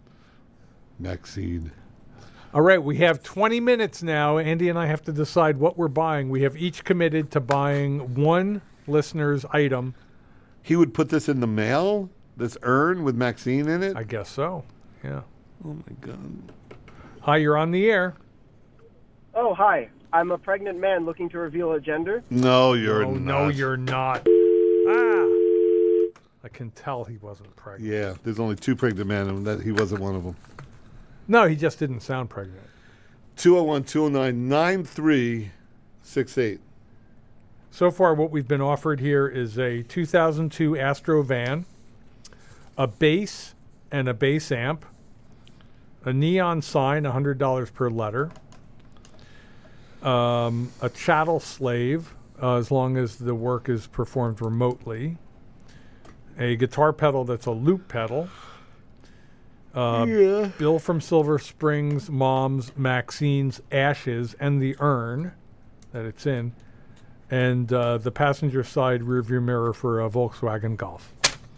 Maxine. All right, we have twenty minutes now. Andy and I have to decide what we're buying. We have each committed to buying one listener's item. He would put this in the mail. This urn with Maxine in it. I guess so. Yeah. Oh my God. Hi, you're on the air. Oh, hi. I'm a pregnant man looking to reveal a gender. No, you're oh, not. no, you're not. Ah. I can tell he wasn't pregnant. Yeah, there's only two pregnant men, and that he wasn't one of them. No, he just didn't sound pregnant. two oh one, two oh nine, nine three six eight. So far, what we've been offered here is a two thousand two Astro van, a bass and a bass amp, a neon sign, one hundred dollars per letter, um, a chattel slave, uh, as long as the work is performed remotely, a guitar pedal that's a loop pedal, uh, Yeah. Bill from Silver Springs, Mom's Maxine's ashes, and the urn that it's in, and uh, the passenger side rearview mirror for a Volkswagen Golf.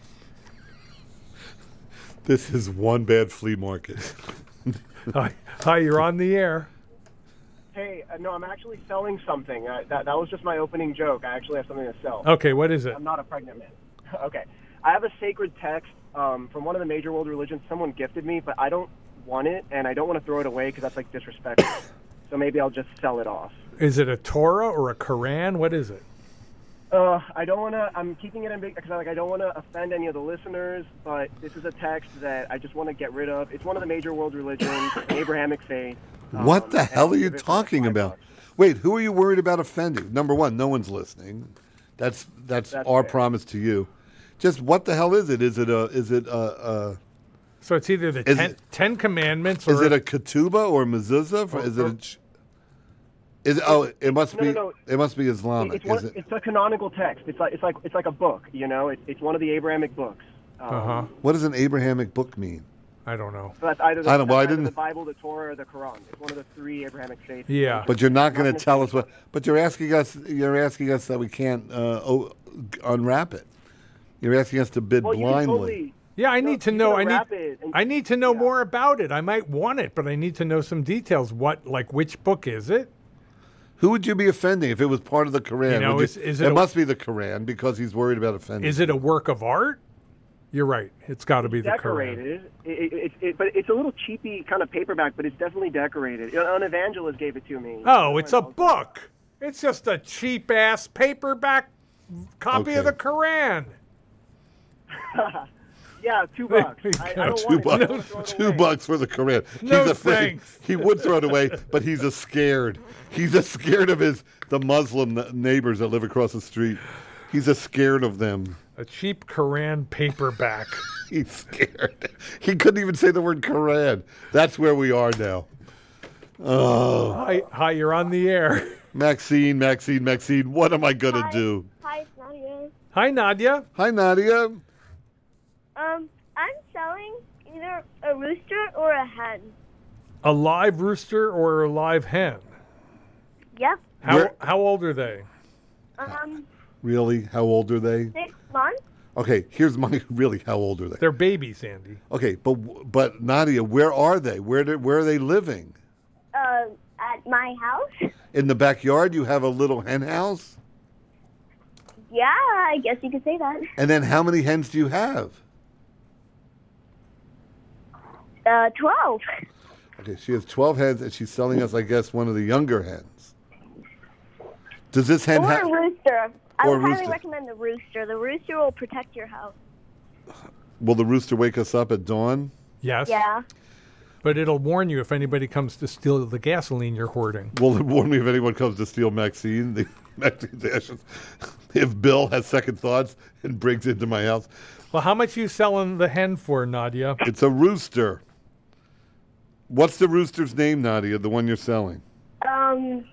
This is one bad flea market. Hi, hi, you're on the air. Hey, uh, no, I'm actually selling something. Uh, that, that was just my opening joke. I actually have something to sell. Okay, what is it? I'm not a pregnant man. Okay. I have a sacred text um, from one of the major world religions. Someone gifted me, but I don't want it, and I don't want to throw it away because that's, like, disrespectful. So maybe I'll just sell it off. Is it a Torah or a Quran? What is it? Uh, I don't want to. I'm keeping it in big because like I don't want to offend any of the listeners. But this is a text that I just want to get rid of. It's one of the major world religions, an Abrahamic faith. What Um, the and hell I'll are you give it for talking five about? bucks. Wait, who are you worried about offending? Number one, no one's listening. That's that's, That's our fair. promise to you. Just what the hell is it? Is it a is it a, a So it's either the Is ten, it- ten Commandments or is it a ketubah or mezuzah? For, is it a, ch- is it, oh it must No, be no, no. it must be Islamic. It's, one, is it? it's a canonical text. It's like it's like it's like a book. You know, it's it's one of the Abrahamic books. Um, Uh-huh. What does an Abrahamic book mean? I don't know. So that's either the, I don't- well, I that's either didn't- the Bible, the Torah, or the Quran. It's one of the three Abrahamic faiths. Yeah. But you're not going gonna to tell say- us what. But you're asking us. You're asking us that we can't uh, o- unwrap it. You're asking us to bid Well, you can blindly. totally. Yeah, I No, need to you know. can I need. wrap it and- I need to know yeah. more about it. I might want it, but I need to know some details. What, like, which book is it? Who would you be offending if it was part of the Quran? You know, Would is- is it it a- must be the Quran because he's worried about offending. Is it a work of art? You're right. It's got to be the Koran. Decorated, it, it, it, it, but it's a little cheapy kind of paperback, but it's definitely decorated. An evangelist gave it to me. Oh, it's a book. It's just a cheap-ass paperback copy Okay. of the Koran. Yeah, two bucks. I, I don't Two want it. I don't bucks. wanna throw it Two away. bucks for the Koran. No He's afraid thanks. he would throw it away, but he's a scared. He's a scared of his the Muslim neighbors that live across the street. He's a scared of them. A cheap Koran paperback. He's scared. He couldn't even say the word Koran. That's where we are now. Oh, Hi, hi, you're on the air. Maxine, Maxine, Maxine. What am I gonna do? Hi, it's Nadia. Hi, Nadia. Hi, Nadia. Um, I'm selling either a rooster or a hen. A live rooster or a live hen? Yep. How Where- how old are they? Um, Really? How old are they? six months. Okay, here's my really. How old are they? They're babies, Andy. Okay, but but Nadia, where are they? Where do, where are they living? Uh, at my house. In the backyard, you have a little hen house. Yeah, I guess you could say that. And then how many hens do you have? Uh, twelve. Okay, she has twelve hens, and she's selling us, I guess, one of the younger hens. Does this hen Or have? a rooster. I Or a would highly rooster. recommend the rooster. The rooster will protect your house. Will the rooster wake us up at dawn? Yes. Yeah. But it'll warn you if anybody comes to steal the gasoline you're hoarding. Will it warn me if anyone comes to steal Maxine? The Maxine's ashes. If Bill has second thoughts and brings it into my house. Well, how much you selling the hen for, Nadia? It's a rooster. What's the rooster's name, Nadia? The one you're selling? Um,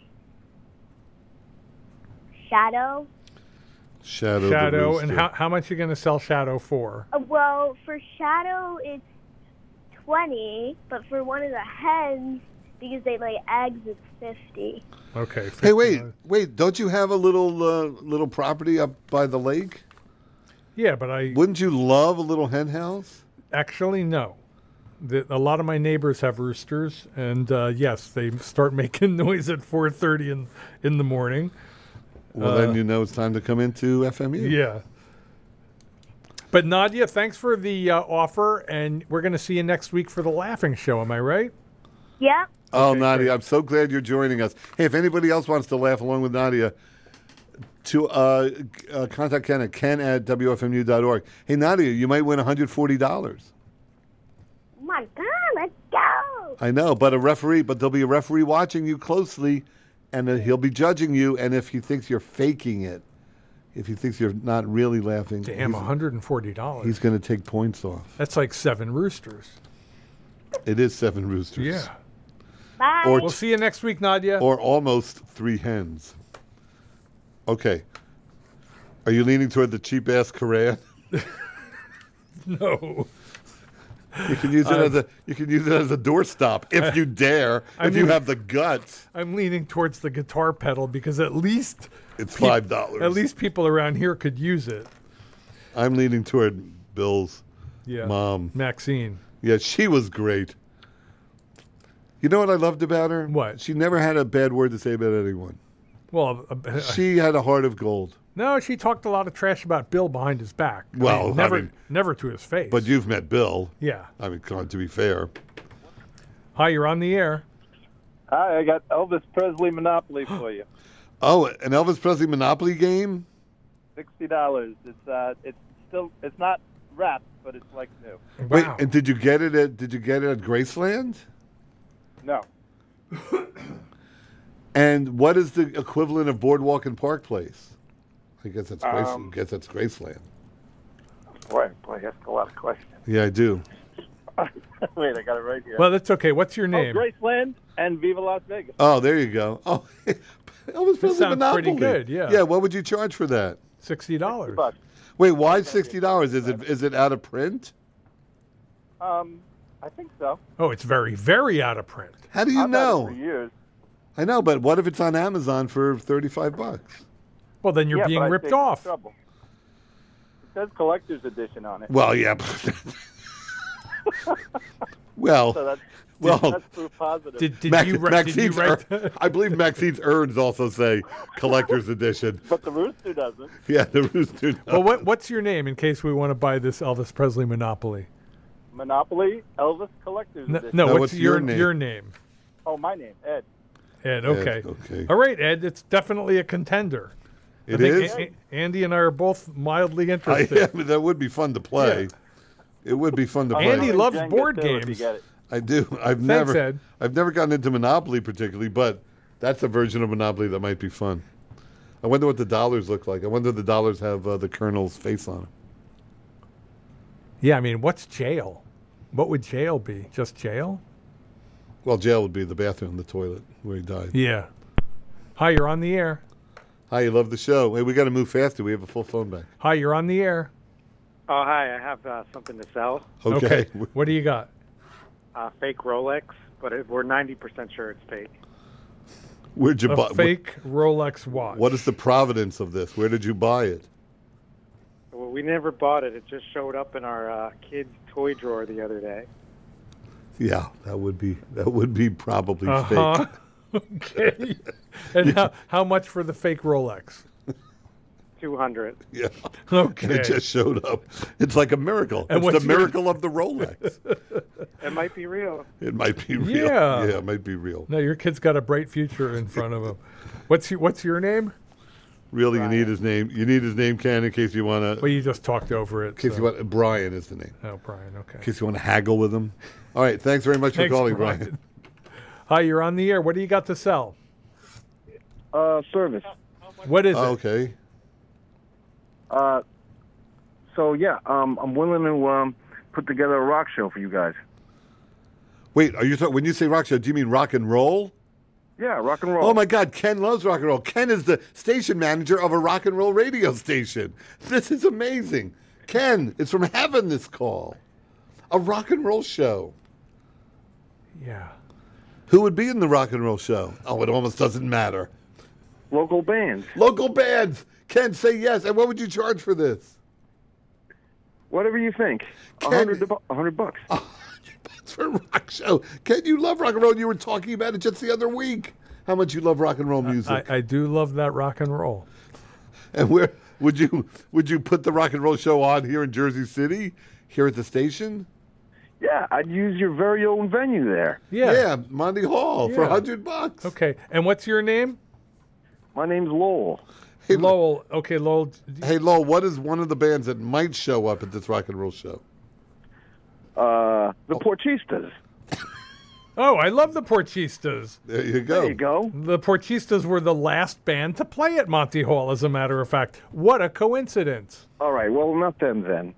Shadow. Shadow. the Shadow. And rooster. how, how much you going to sell Shadow for? Uh, well, for Shadow, it's twenty, but for one of the hens, because they lay eggs, it's fifty. Okay. Hey, wait, wait! Don't you have a little uh, little property up by the lake? Yeah, but I Wouldn't you love a little hen house? actually no. The, a lot of my neighbors have roosters, and uh, yes, they start making noise at four thirty in in the morning. Well, Uh, then you know it's time to come into F M U. Yeah. But Nadia, thanks for the uh, offer, and we're going to see you next week for the Laughing Show. Am I right? Yep. Oh, Nadia, I'm so glad you're joining us. Hey, if anybody else wants to laugh along with Nadia, to uh, uh, contact Ken at ken at w f m u dot org. Hey, Nadia, you might win one hundred forty dollars. Oh my God, let's go. I know, but a referee, but there'll be a referee watching you closely, and uh, he'll be judging you. And if he thinks you're faking it, if he thinks you're not really laughing, Damn, he's, one hundred forty dollars. he's going to take points off. That's like seven roosters. It is seven roosters. Yeah. Bye. Or We'll see you next week, Nadia. or almost three hens. Okay. Are you leaning toward the cheap ass Koran? No. You can use it I'm- as a you can use it as a doorstop if you dare. I if you mean- have the guts. I'm leaning towards the guitar pedal because at least It's peop- five dollars. At least people around here could use it. I'm leaning toward Bill's Yeah. mom. Maxine. Yeah, she was great. You know what I loved about her? What? She never had a bad word to say about anyone. Well, uh, She had a heart of gold. no, she talked a lot of trash about Bill behind his back. I Well, mean, I never, mean- never to his face. But you've met Bill. yeah. I mean, come on, to be fair. Hi, you're on the air. Hi, I got Elvis Presley Monopoly for you. Oh, an Elvis Presley Monopoly game? Sixty dollars. It's uh, it's still it's not wrapped, but it's like new. Wait, and did you get it at did you get it at Graceland? No. And what is the equivalent of Boardwalk and Park Place? I guess that's Grace, Um, I guess that's Graceland. Boy, boy, that's a lot of questions. Yeah, I do. Wait, I got it right here. Well, that's okay. What's your name? Oh, Graceland and Viva Las Vegas. Oh, there you go. Oh, Elvis Presley sounds Monopoly. pretty good, yeah. Yeah. What would you charge for that? Sixty dollars. Wait, why sixty dollars? Is it is it out of print? Um, I think so. Oh, it's very, very out of print. How do you I've had it know? for years. I know, but what if it's on Amazon for thirty-five bucks? Well, then you're Yeah, being but I ripped saved the off. trouble. It says collector's edition on it. Well, yeah. well, So that's- Well, That's proof positive. Did, did Max- you write? Did you Maxine's write? ur- I believe Maxine's urns also say collector's edition. But the rooster doesn't. Yeah, the rooster. Well, what, what's your name in case we want to buy this Elvis Presley Monopoly? Monopoly Elvis Collector's No, Edition. no, No, what's, what's your your name? Your name, Oh, my name, Ed. Ed. Okay. okay. All right, Ed. It's definitely a contender. I It think is? A- A- Andy and I are both mildly I, interested. yeah, but that would be fun to play. Yeah. It would be fun to play. Andy loves Jenga board too, if you games. get it. I do. I've Thanks, never. Ed. I've never gotten into Monopoly particularly, but that's a version of Monopoly that might be fun. I wonder what the dollars look like. I wonder if the dollars have uh, the Colonel's face on them. Yeah, I mean, what's jail? What would jail be? Just jail? Well, jail would be the bathroom, the toilet where he died. Yeah. Hi, you're on the air. Hi, you love the show. Hey, we got to move faster. We have a full phone bank. Hi, you're on the air. Oh, hi. I have uh, something to sell. Okay. What do you got? Uh, fake Rolex, but it, we're ninety percent sure it's fake. Where'd you A buy? fake Rolex watch. What is the providence of this? Where did you buy it? Well, we never bought it. It just showed up in our uh, kids' toy drawer the other day. Yeah, that would be that would be probably Uh-huh. fake. Okay. And how, how much for the fake Rolex? two hundred. Yeah. Okay. And it just showed up. It's like a miracle. And it's what's the your- miracle of the Rolex. It might be real. It might be real. Yeah. Yeah, it might be real. No, your kid's got a bright future in front of him. What's your, what's your name? Really, you need his name. You need his name, Ken, in case you want to. Well, you just talked over it. In case so- you want, Brian is the name. Oh, Brian. Okay. In case you want to haggle with him. All right. Thanks very much Thanks, for calling, Brian. Brian. Hi, you're on the air. What do you got to sell? Uh, service. What is it? Okay. Uh, so yeah, um, I'm willing to um put together a rock show for you guys. Wait, are you talking? When you say rock show, do you mean rock and roll? Yeah, rock and roll. Oh my God, Ken loves rock and roll. Ken is the station manager of a rock and roll radio station. This is amazing. Ken, it's from heaven, this call. A rock and roll show. Yeah. Who would be in the rock and roll show? Oh, it almost doesn't matter. Local bands. Local bands. Ken, say yes. And what would you charge for this? Whatever you think. A Ken- hundred, bu- a hundred bucks. It's for a rock show. Ken, you love rock and roll. You were talking about it just the other week. How much you love rock and roll music. I, I do love that rock and roll. And where would you would you put the rock and roll show on here in Jersey City, here at the station? Yeah, I'd use your very own venue there. Yeah. Yeah, Monty Hall for a Yeah. hundred bucks. Okay. And what's your name? My name's Lowell. Hey, Lowell. Okay, Lowell. Hey, Lowell, what is one of the bands that might show up at this rock and roll show? Uh, the Porchistas. Oh, I love the Porchistas. There you go. There you go. The Porchistas were the last band to play at Monty Hall, as a matter of fact. What a coincidence. All right, well, not them then.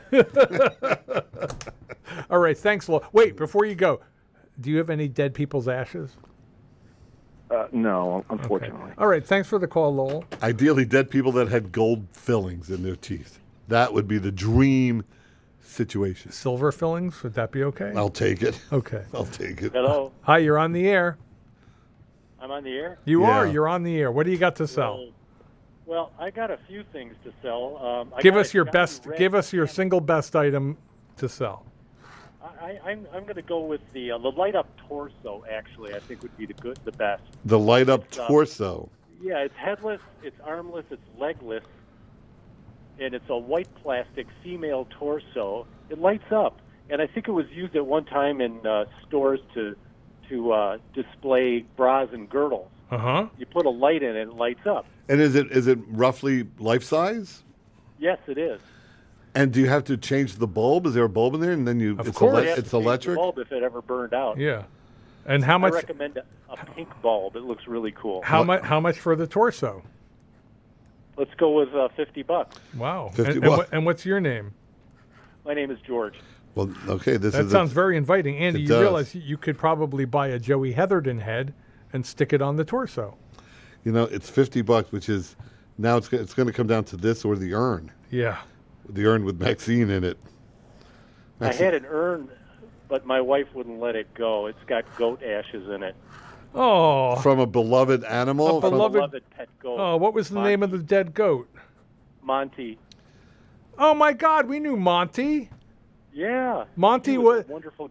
All right, thanks, Lowell. Wait, before you go, do you have any dead people's ashes? Uh, no, unfortunately. All right, thanks for the call, Lowell. Ideally, dead people that had gold fillings in their teeth. That would be the dream situation. Silver fillings, would that be okay? I'll take it. Okay. I'll take it. Hello, Hi, you're on the air. I'm on the air. You Yeah. are. You're on the air. What do you got to sell? Well, well, I got a few things to sell. Um, I Give got us a your Johnny best. Red- Give us your single best item to sell. I, I'm I'm going to go with the uh, the light up torso. Actually, I think would be the good, the best. The light up It's, uh, torso. Yeah, it's headless, it's armless, it's legless, and it's a white plastic female torso. It lights up, and I think it was used at one time in uh, stores to to uh, display bras and girdles. Uh huh. You put a light in it, it lights up. And is it is it roughly life size? Yes, it is. And do you have to change the bulb? Is there a bulb in there? And then you Of it's, course. ele- You have it's to change the electric? bulb if it ever burned out. Yeah. And how much? I recommend a, a pink bulb. It looks really cool. How much? How much for the torso? Let's go with uh, fifty bucks. Wow. fifty and, and, what? what- and what's your name? My name is George. Well, okay, this That is sounds a, very inviting. Andy, It you does. realize you could probably buy a Joey Heatherton head and stick it on the torso. you know, it's fifty bucks, which is now it's it's going to come down to this or the urn. Yeah. The urn with Maxine in it. I had an urn, but my wife wouldn't let it go. It's got goat ashes in it. Oh. From a beloved animal. A from- beloved- Beloved pet goat. Oh, what was the name of the dead goat? Monty. Oh my God, we knew Monty. Yeah. Monty He was was a wonderful goat.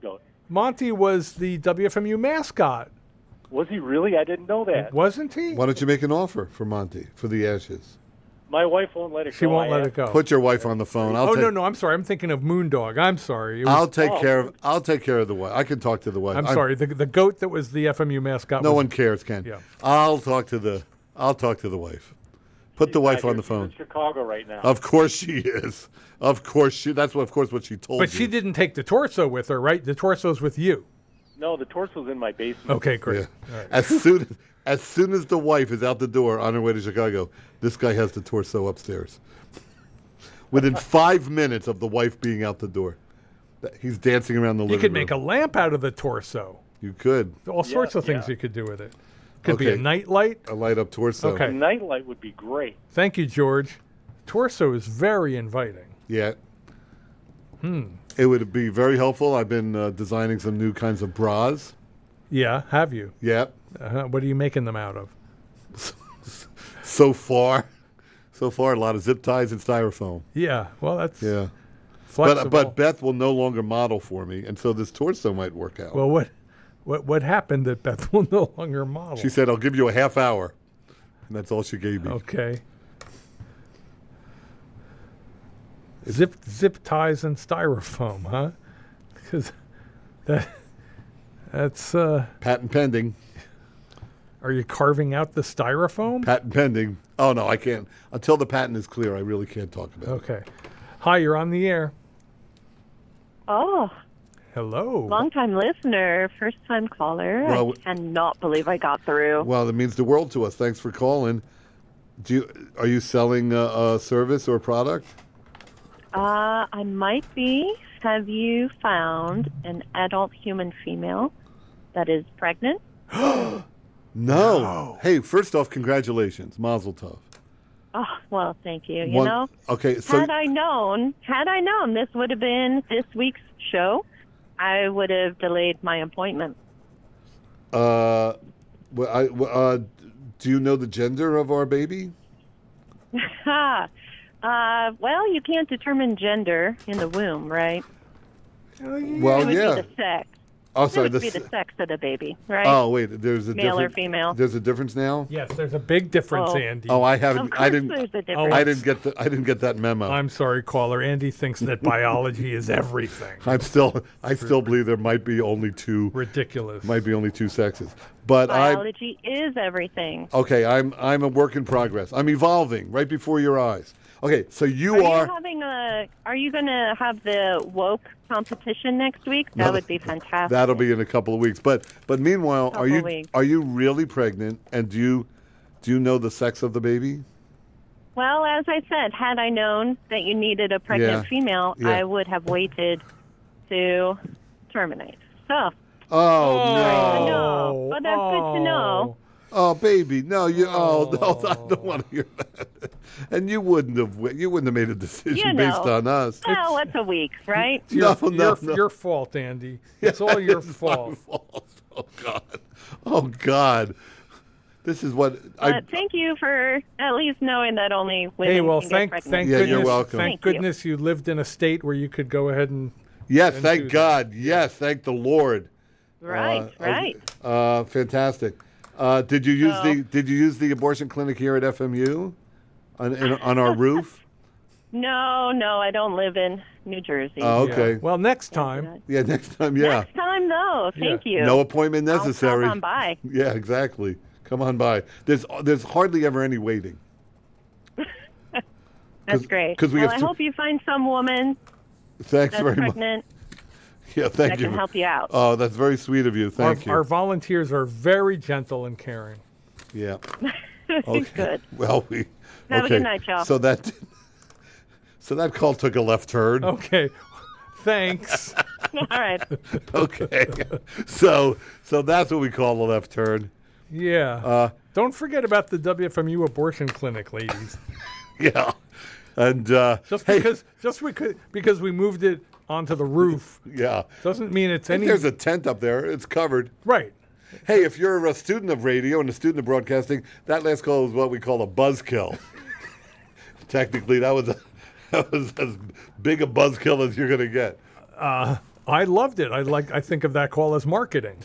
Monty was the W F M U mascot. Was he really? I didn't know that. Wasn't he? Why don't you make an offer for Monty for the Ashes? My wife won't let it go. She won't I let asked- it go. Put your wife on the phone. I'll oh take, no, no, I'm sorry. I'm thinking of Moondog. I'm sorry. It was- I'll take Oh. care of. I'll take care of the wife. I can talk to the wife. I'm I- sorry. The the goat that was the F M U mascot. No was, one cares, Ken. Yeah. I'll talk to the. I'll talk to the wife. Put the wife She's on the in phone. Chicago right now. Of course she is. Of course she. That's what. Of course what she told But you. she didn't take the torso with her, right? The torso's with you. No, the torso's in my basement. Okay, great. Yeah. All right. As soon as soon as the wife is out the door on her way to Chicago, this guy has the torso upstairs. Within five minutes of the wife being out the door, th- he's dancing around the You living could room. make a lamp out of the torso. You could. All sorts of things you could do with it. Could be a Okay. night light. A light up torso. Okay. A nightlight would be great. Thank you, George. Torso is very inviting. Yeah. Hmm. It would be very helpful. I've been uh, designing some new kinds of bras. Yeah, have you? Yeah. Uh, what are you making them out of? So far, so far, a lot of zip ties and styrofoam. Yeah, well, that's Yeah. flexible. But but Beth will no longer model for me, and so this torso might work out. Well, what, what, what happened that Beth will no longer model? She said, "I'll give you a half hour," and that's all she gave me. Okay. Zip zip ties and styrofoam, huh? Because that that's uh. Patent pending. Are you carving out the styrofoam? Patent pending. Oh no, I can't until the patent is clear. I really can't talk about it. Okay. Hi, you're on the air. Oh, Hello. long time listener, first time caller. Well, I cannot believe I got through. Well, it means the world to us. Thanks for calling. Do you are you selling a, a service or product? Uh, I might be. Have you found an adult human female that is pregnant? No. Hey, first off, congratulations, Mazel Tov. Oh, well, thank you. You One- know, Okay, so had I known, had I known this would have been this week's show, I would have delayed my appointment. uh, well, I, well, uh, do you know the gender of our baby? uh, well, you can't determine gender in the womb, right? Well, it would yeah. be the sex. Oh, sorry. It would the be s- the sex of the baby, right? Oh, wait. There's a Male or difference. female? There's a difference now. Yes, there's a big difference, Oh. Andy. Oh, I haven't. Of I course didn't. there's a Oh, difference. I didn't get the. I didn't get that memo. I'm sorry, caller. Andy thinks that biology is everything. I'm still. I still believe there might be only two. Ridiculous. Might be only two sexes, but I. Biology is everything. Okay, I'm. I'm a work in progress. I'm evolving right before your eyes. Okay, so you are are. you having a? Are you going to have the woke competition next week? That No, would be fantastic. That'll be in a couple of weeks. But but meanwhile, are Couple you weeks. are you really pregnant? And do you do you know the sex of the baby? Well, as I said, had I known that you needed a pregnant Yeah. female, Yeah. I would have waited to terminate. So, Oh, I no! know, but that's good to know. Oh, baby, no, you. Oh, no, I don't want to hear that. And you wouldn't have. wi- You wouldn't have made a decision You know. based on us. Well, what's a week, right? It's your, No, no, your, no. your fault, Andy. It's all your It's my fault. fault. Oh God. Oh God. This is what I. But thank you for at least knowing that only women Hey, well, can thank get pregnant. thank Yeah, goodness. you're welcome. Thank Thank you. goodness you. lived in a state where you could go ahead and. Yes, and thank do that. God. Yes, thank the Lord. Right, Uh, right. Uh, fantastic. Uh, did you use So- the Did you use the abortion clinic here at F M U, on in, on our roof? No, no, I don't live in New Jersey. Oh, okay. Yeah. Well, next time. Yeah, next time. Yeah. Next time, though. Thank you. No appointment I'll necessary. stop on by. Yeah, exactly. Come on by. There's There's hardly ever any waiting. That's great. 'cause we well, have I to- hope you find some woman Thanks that's very much. pregnant Yeah, thank that you. can help you out. Oh, that's very sweet of you. Thank our, you. Our volunteers are very gentle and caring. Yeah. Okay. Good. Well, we. Have a okay. good night, y'all. So that. So that call took a left turn. Okay. Thanks. All right. Okay. So so that's what we call a left turn. Yeah. Uh, Don't forget about the W F M U abortion clinic, ladies. Yeah. And uh, Just hey, because just because because we moved it onto the roof yeah, doesn't mean it's if any there's a tent up there, it's covered. right. Hey, if you're a student of radio and a student of broadcasting, that last call is what we call a buzzkill. Technically, that was a, that was as big a buzzkill as you're going to get. Uh, I loved it. I like. I think of that call as marketing.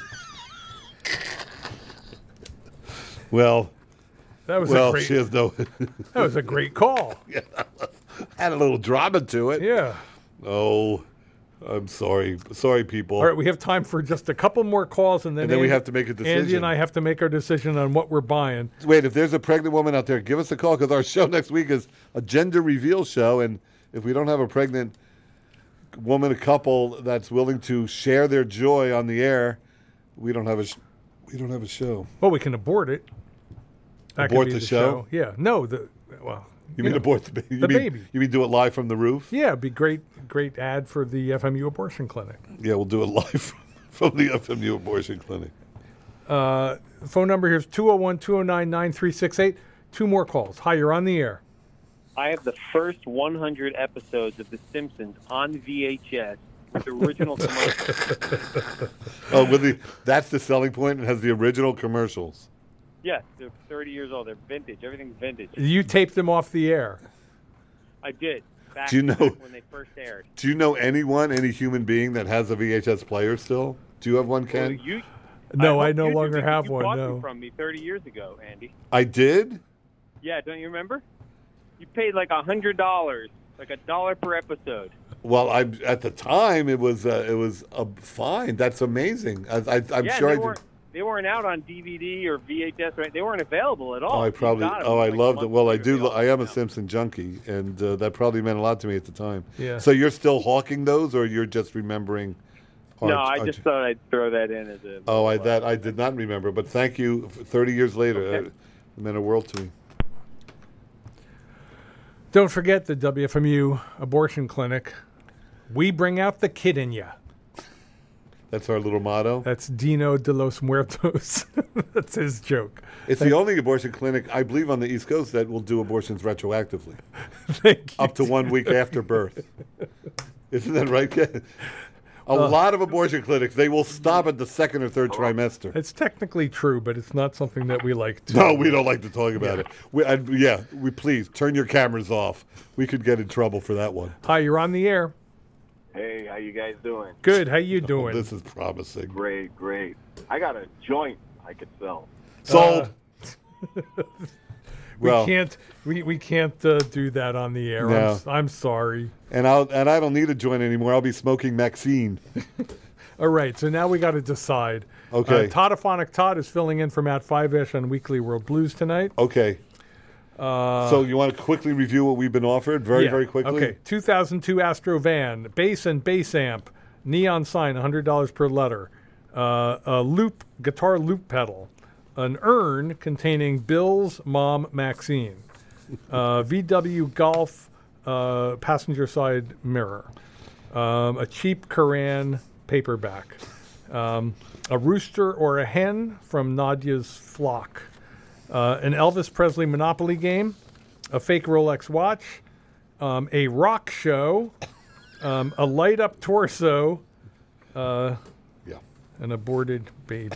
Well, That was well, a great. she has no. That was a great call. Yeah, had a little drama to it. Yeah. Oh, I'm sorry. Sorry, people. All right, we have time for just a couple more calls, and then, And then we Andy- have to make a Andy decision. and I have to make our decision on what we're buying. Wait, if there's a pregnant woman out there, give us a call because our show next week is a gender reveal show, and if we don't have a pregnant woman, a couple that's willing to share their joy on the air, we don't have a sh- we don't have a show. Well, we can abort it. That could Abort be the show? Yeah. No. The well. You mean know, abort the baby? You The mean, baby. You mean do it live from the roof? Yeah, it'd be great. Great ad for the F M U abortion clinic. Yeah, we'll do it live from the F M U abortion clinic. Uh, phone number here is two oh one, two oh nine, nine three six eight. Two more calls. Hi, you're on the air. I have the first one hundred episodes of The Simpsons on V H S with the original commercials. Oh, with the that's the selling point. It has the original commercials. Yes, they're thirty years old. They're vintage. Everything's vintage. You taped them off the air. I did. Back Do you know- when they first aired. Do you know anyone, any human being that has a V H S player still? Do you have one, Ken? Well, you, No, I hope no you do, longer because have you one, bought no. them from me thirty years ago, Andy. I did. Yeah, don't you remember? You paid like a hundred dollars, like a dollar per episode. Well, I at the time it was uh, it was uh, fine. That's amazing. I, I, I'm yeah, sure they I weren't, did. they weren't out on D V D or V H S. Right? They weren't available at all. Oh, I You probably. got 'em Oh, I like a loved it. month Well, I later. do. lo- I am a Simpson junkie, and uh, that probably meant a lot to me at the time. Yeah. So you're still hawking those, or you're just remembering? No, our- I our- just thought I'd throw that in as a. Oh, I that I did not remember, but thank you. f- Thirty years later, Okay. uh, it meant a world to me. Don't forget the W F M U abortion clinic. We bring out the kid in ya. That's our little motto. That's Dino de los Muertos. That's his joke. It's Thank- the only abortion clinic, I believe, on the East Coast that will do abortions retroactively. Thank Up to one week after birth. Isn't that right, Ken? A Uh, lot of abortion clinics, they will stop at the second or third trimester. It's technically true, but it's not something that we like to. No, we don't like to talk about it. We, I, yeah, we please turn your cameras off. We could get in trouble for that one. Hi, you're on the air. Hey, how you guys doing? Good. How you doing? This is promising. Great, great. I got a joint I could sell. Sold. We Well- can't. We, we can't uh, do that on the air. I'm, No. s- I'm sorry. And I'll and I don't need a joint anymore. I'll be smoking Maxine. All right. So now we got to decide. Okay. Uh, Toddophonic Todd is filling in for Matt Five-ish on Weekly World Blues tonight. Okay. Uh, so you want to quickly review what we've been offered? Very, yeah, very quickly? Okay. two thousand two Astro Van, bass and bass amp, neon sign, one hundred dollars per letter, uh, a loop, guitar loop pedal, an urn containing Bill's mom, Maxine, uh, V W Golf uh, passenger side mirror, um, a cheap Koran paperback, um, a rooster or a hen from Nadia's flock, uh, an Elvis Presley Monopoly game, a fake Rolex watch, um, a rock show, um, a light up torso, uh, yeah, an aborted baby.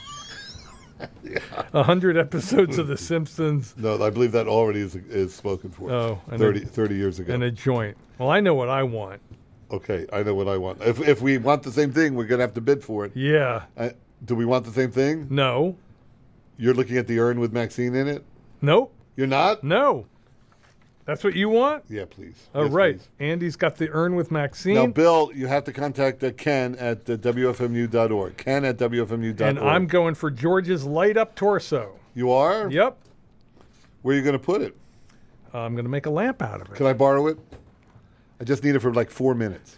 A hundred episodes of The Simpsons. No, I believe that already is is spoken for. Oh, and thirty, a- thirty years ago. And a joint. Well, I know what I want. Okay, I know what I want. If if we want the same thing, we're gonna have to bid for it. Yeah. Uh, do we want the same thing? No. You're looking at the urn with Maxine in it? Nope. You're not? No. That's what you want? Yeah, please. All Yes, right. please. Andy's got the urn with Maxine. Now, Bill, you have to contact uh, Ken at uh, W F M U dot org. Ken at W F M U dot org. and I'm going for George's light up torso. You are? Yep. Where are you going to put it? Uh, I'm going to make a lamp out of it. Can I borrow it? I just need it for like four minutes.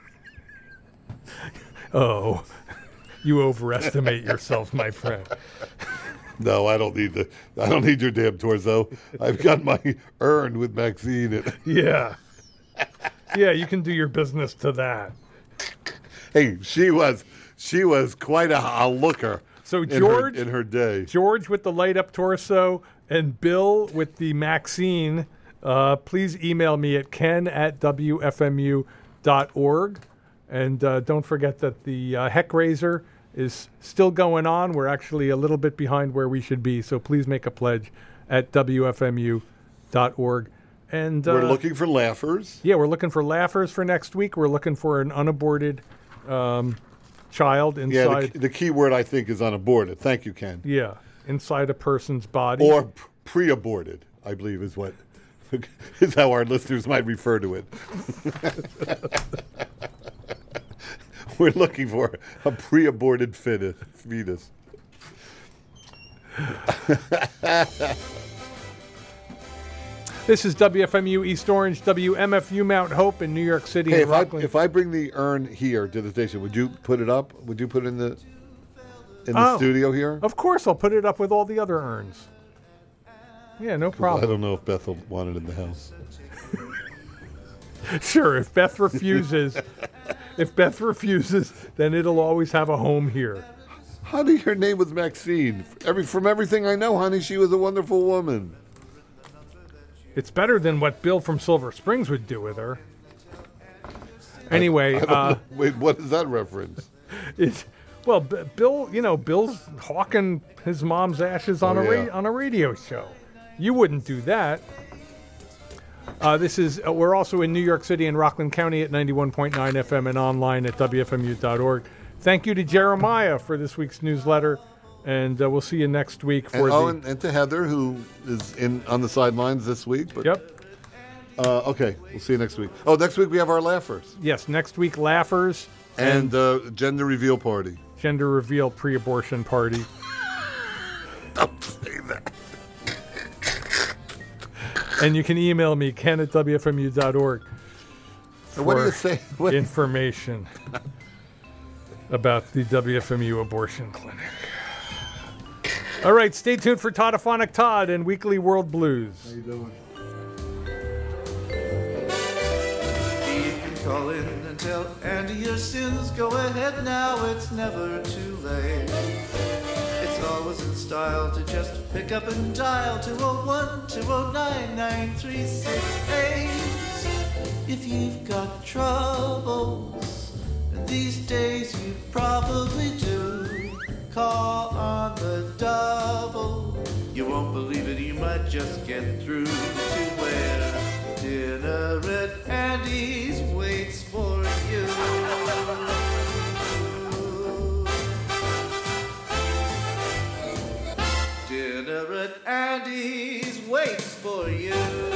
Oh, you overestimate yourself, my friend. No, I don't need the. I don't need your damn torso. I've got my urn with Maxine in it. Yeah. Yeah, you can do your business to that. Hey, she was she was quite a, a looker. So in her- George in her day. George with the light up torso and Bill with the Maxine. Uh, please email me at ken at W F M U dot org. And uh, don't forget that the uh, Heck Raiser is still going on. We're actually a little bit behind where we should be. So please make a pledge at W F M U dot org. And uh, we're looking for laughers. Yeah, we're looking for laughers for next week. We're looking for an unaborted um, child inside. Yeah, the, the key word I think is unaborted. Thank you, Ken. Yeah, inside a person's body. Or p- pre-aborted, I believe is what is how our listeners might refer to it. We're looking for a pre-aborted fetus. fetus. This is W F M U East Orange, W M F U Mount Hope in New York City. Hey, and if I, Rockland. if I bring the urn here to the station, would you put it up? Would you put it in the in the Oh, studio here? Of course, I'll put it up with all the other urns. Yeah, no problem. I don't know if Beth will want it in the house. Sure, if Beth refuses, if Beth refuses, then it'll always have a home here. Honey, her name was Maxine. Every from everything I know, honey, she was a wonderful woman. It's better than what Bill from Silver Springs would do with her. Anyway, I, I don't uh, know. Wait, what is that reference? It, well, B- Bill, you know, Bill's hawking his mom's ashes on Oh, a ra- yeah. on a radio show. You wouldn't do that. Uh, this is. Uh, we're also in New York City and Rockland County at ninety-one point nine F M and online at W F M U dot org. Thank you to Jeremiah for this week's newsletter, and uh, we'll see you next week for And, the. oh, and, and to Heather, who is in on the sidelines this week. But, Yep. Uh, okay, we'll see you next week. Oh, next week we have our laughers Yes, next week, laughers and uh, gender reveal party. gender reveal pre-abortion party. Don't say that. And you can email me, Ken at W F M U dot org. And what do you for say? What- information about the W F M U abortion clinic. All right, stay tuned for Toddophonic Todd and Weekly World Blues. How you doing? You can call in and tell Andy your sins. Go ahead now, it's never too late. It's always in style to just pick up and dial two oh one, two oh nine, nine three six eight. If you've got troubles, and these days you probably do, call on the double. You won't believe it, you might just get through to where dinner at Andy's waits for you. Dinner at Andy's waits for you.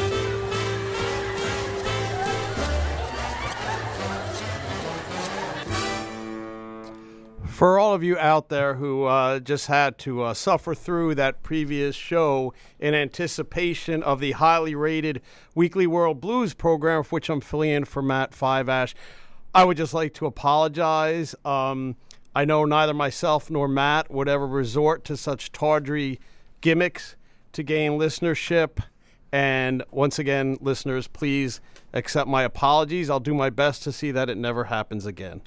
For all of you out there who uh, just had to uh, suffer through that previous show in anticipation of the highly rated Weekly World Blues program, for which I'm filling in for Matt Five-Ash, I would just like to apologize. Um, I know neither myself nor Matt would ever resort to such tawdry gimmicks to gain listenership. And once again, listeners, please accept my apologies. I'll do my best to see that it never happens again.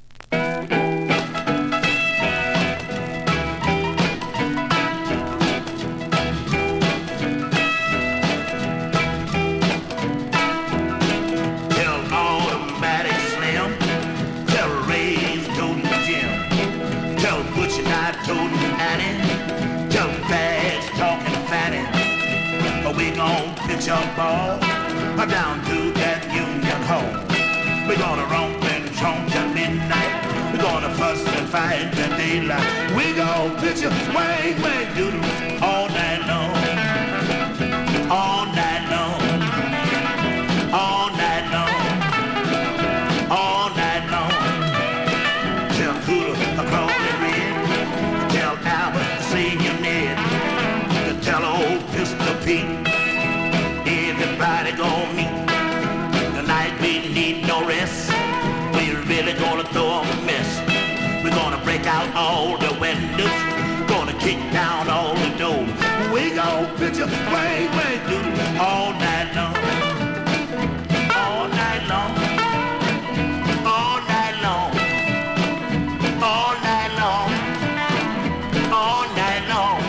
Jump ball down to that Union Hall. We're gonna romp and chomp till midnight. We're gonna fuss and fight till daylight. We gon' pitch a swing, swing, doodle all night long. All night long. All night long. All night long. Tell Cooler a crawling red. Tell Albert Senior Ned. Tell old Pistol Pete. Everybody gonna meet. Tonight we need no rest. We're really gonna throw a mess. We're gonna break out all the windows. Gonna kick down all the doors. We gon' pitch a swing, swing, doodle all night long. All night long. All night long. All night long. All night long.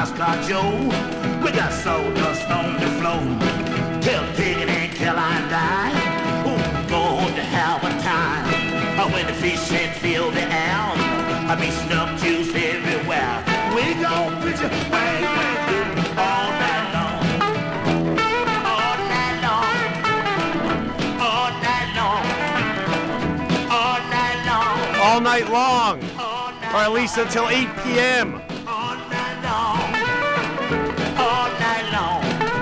Boxcar Joe. We got sawdust on the floor. Tell Piggy and Caroline die. Who's going to have a time? Uh, when the fish head fill the air, I be snuff juice everywhere. We gon' put you way, way through all night long. All night long. All night long. All night long. All night long. Or at least until eight p.m. All night long. All night long.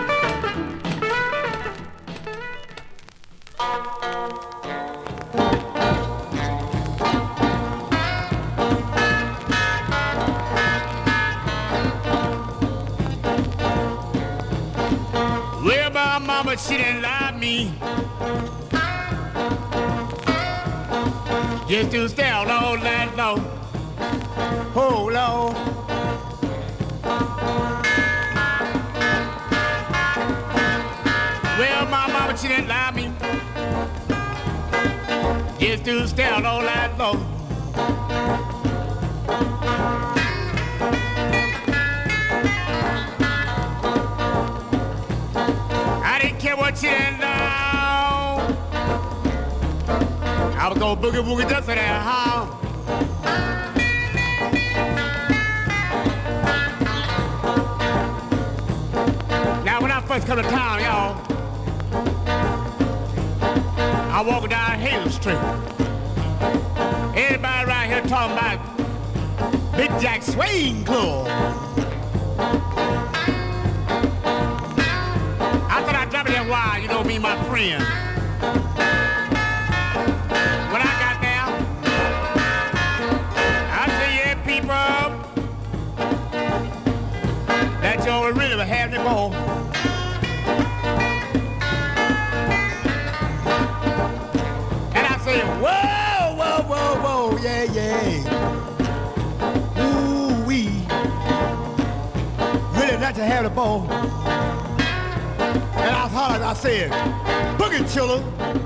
Well, my mama, she didn't lie me. Just to stay out all night long. Oh, Lord. Well, my mama, she didn't lie me. Just to stay out all night long. I didn't care what she did now. I was gonna boogie woogie just in that house. Now when I first come to town, y'all, I walk down Hale Street. Everybody right here talking about Big Jack Swing Club. I thought I'd drop it in a while, you know me, my friend. When I got there, I said, yeah, people, that y'all really were having it more. And I said, whoa, whoa, whoa, whoa, yeah, yeah. Ooh, wee. Really not to have the ball. And I was hollering, I said, boogie chiller.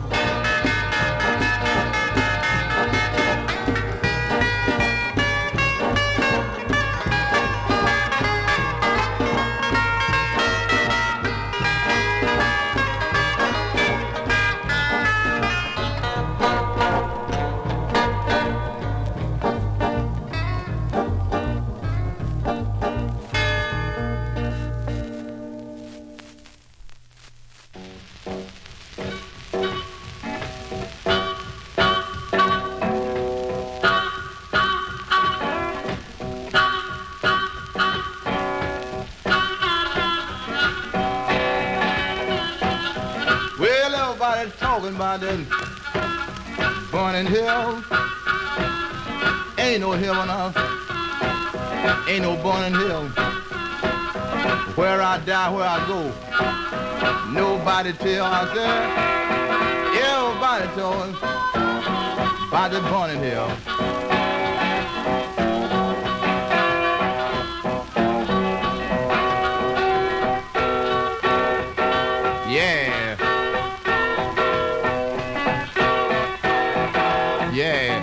About that burning hill. Ain't no hill enough. Ain't no burning hill. Where I die, where I go, nobody tell. I said, everybody told about the burning hill. Yeah. Yeah.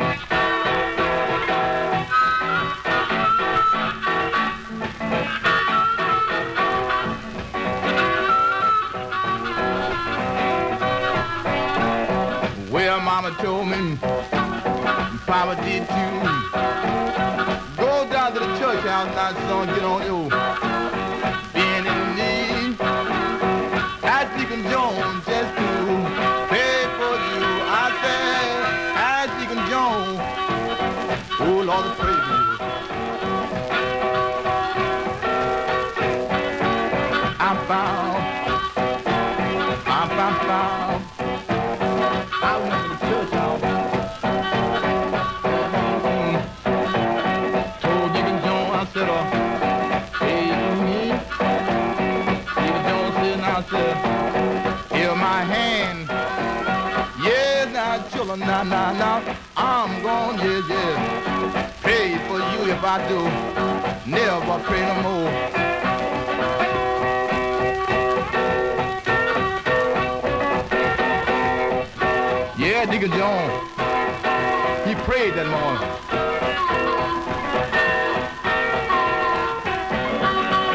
Well, Mama told me, Papa did too. Go down to the church house now, son, get on you. Being in need, I Deacon Jones just to pay for you. I said, Deacon Jones, oh Lord, praise you. I'm found, I'm found, found. I went to the church house. Mm-hmm. Told Deacon Jones, I said, uh, hey, you me? Deacon Jones said, and I said, here's my hand. Yeah, now, children, now, now, now, I'm gone, yeah, yeah. Pray for you if I do, never pray no more. Yeah, Deacon Jones, he prayed that morning.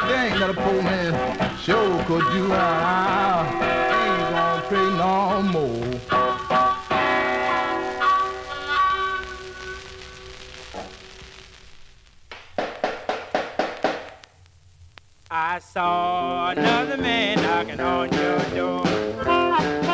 thing that a poor man sure could do. I ain't gonna pray no more. I saw another man knocking on your door.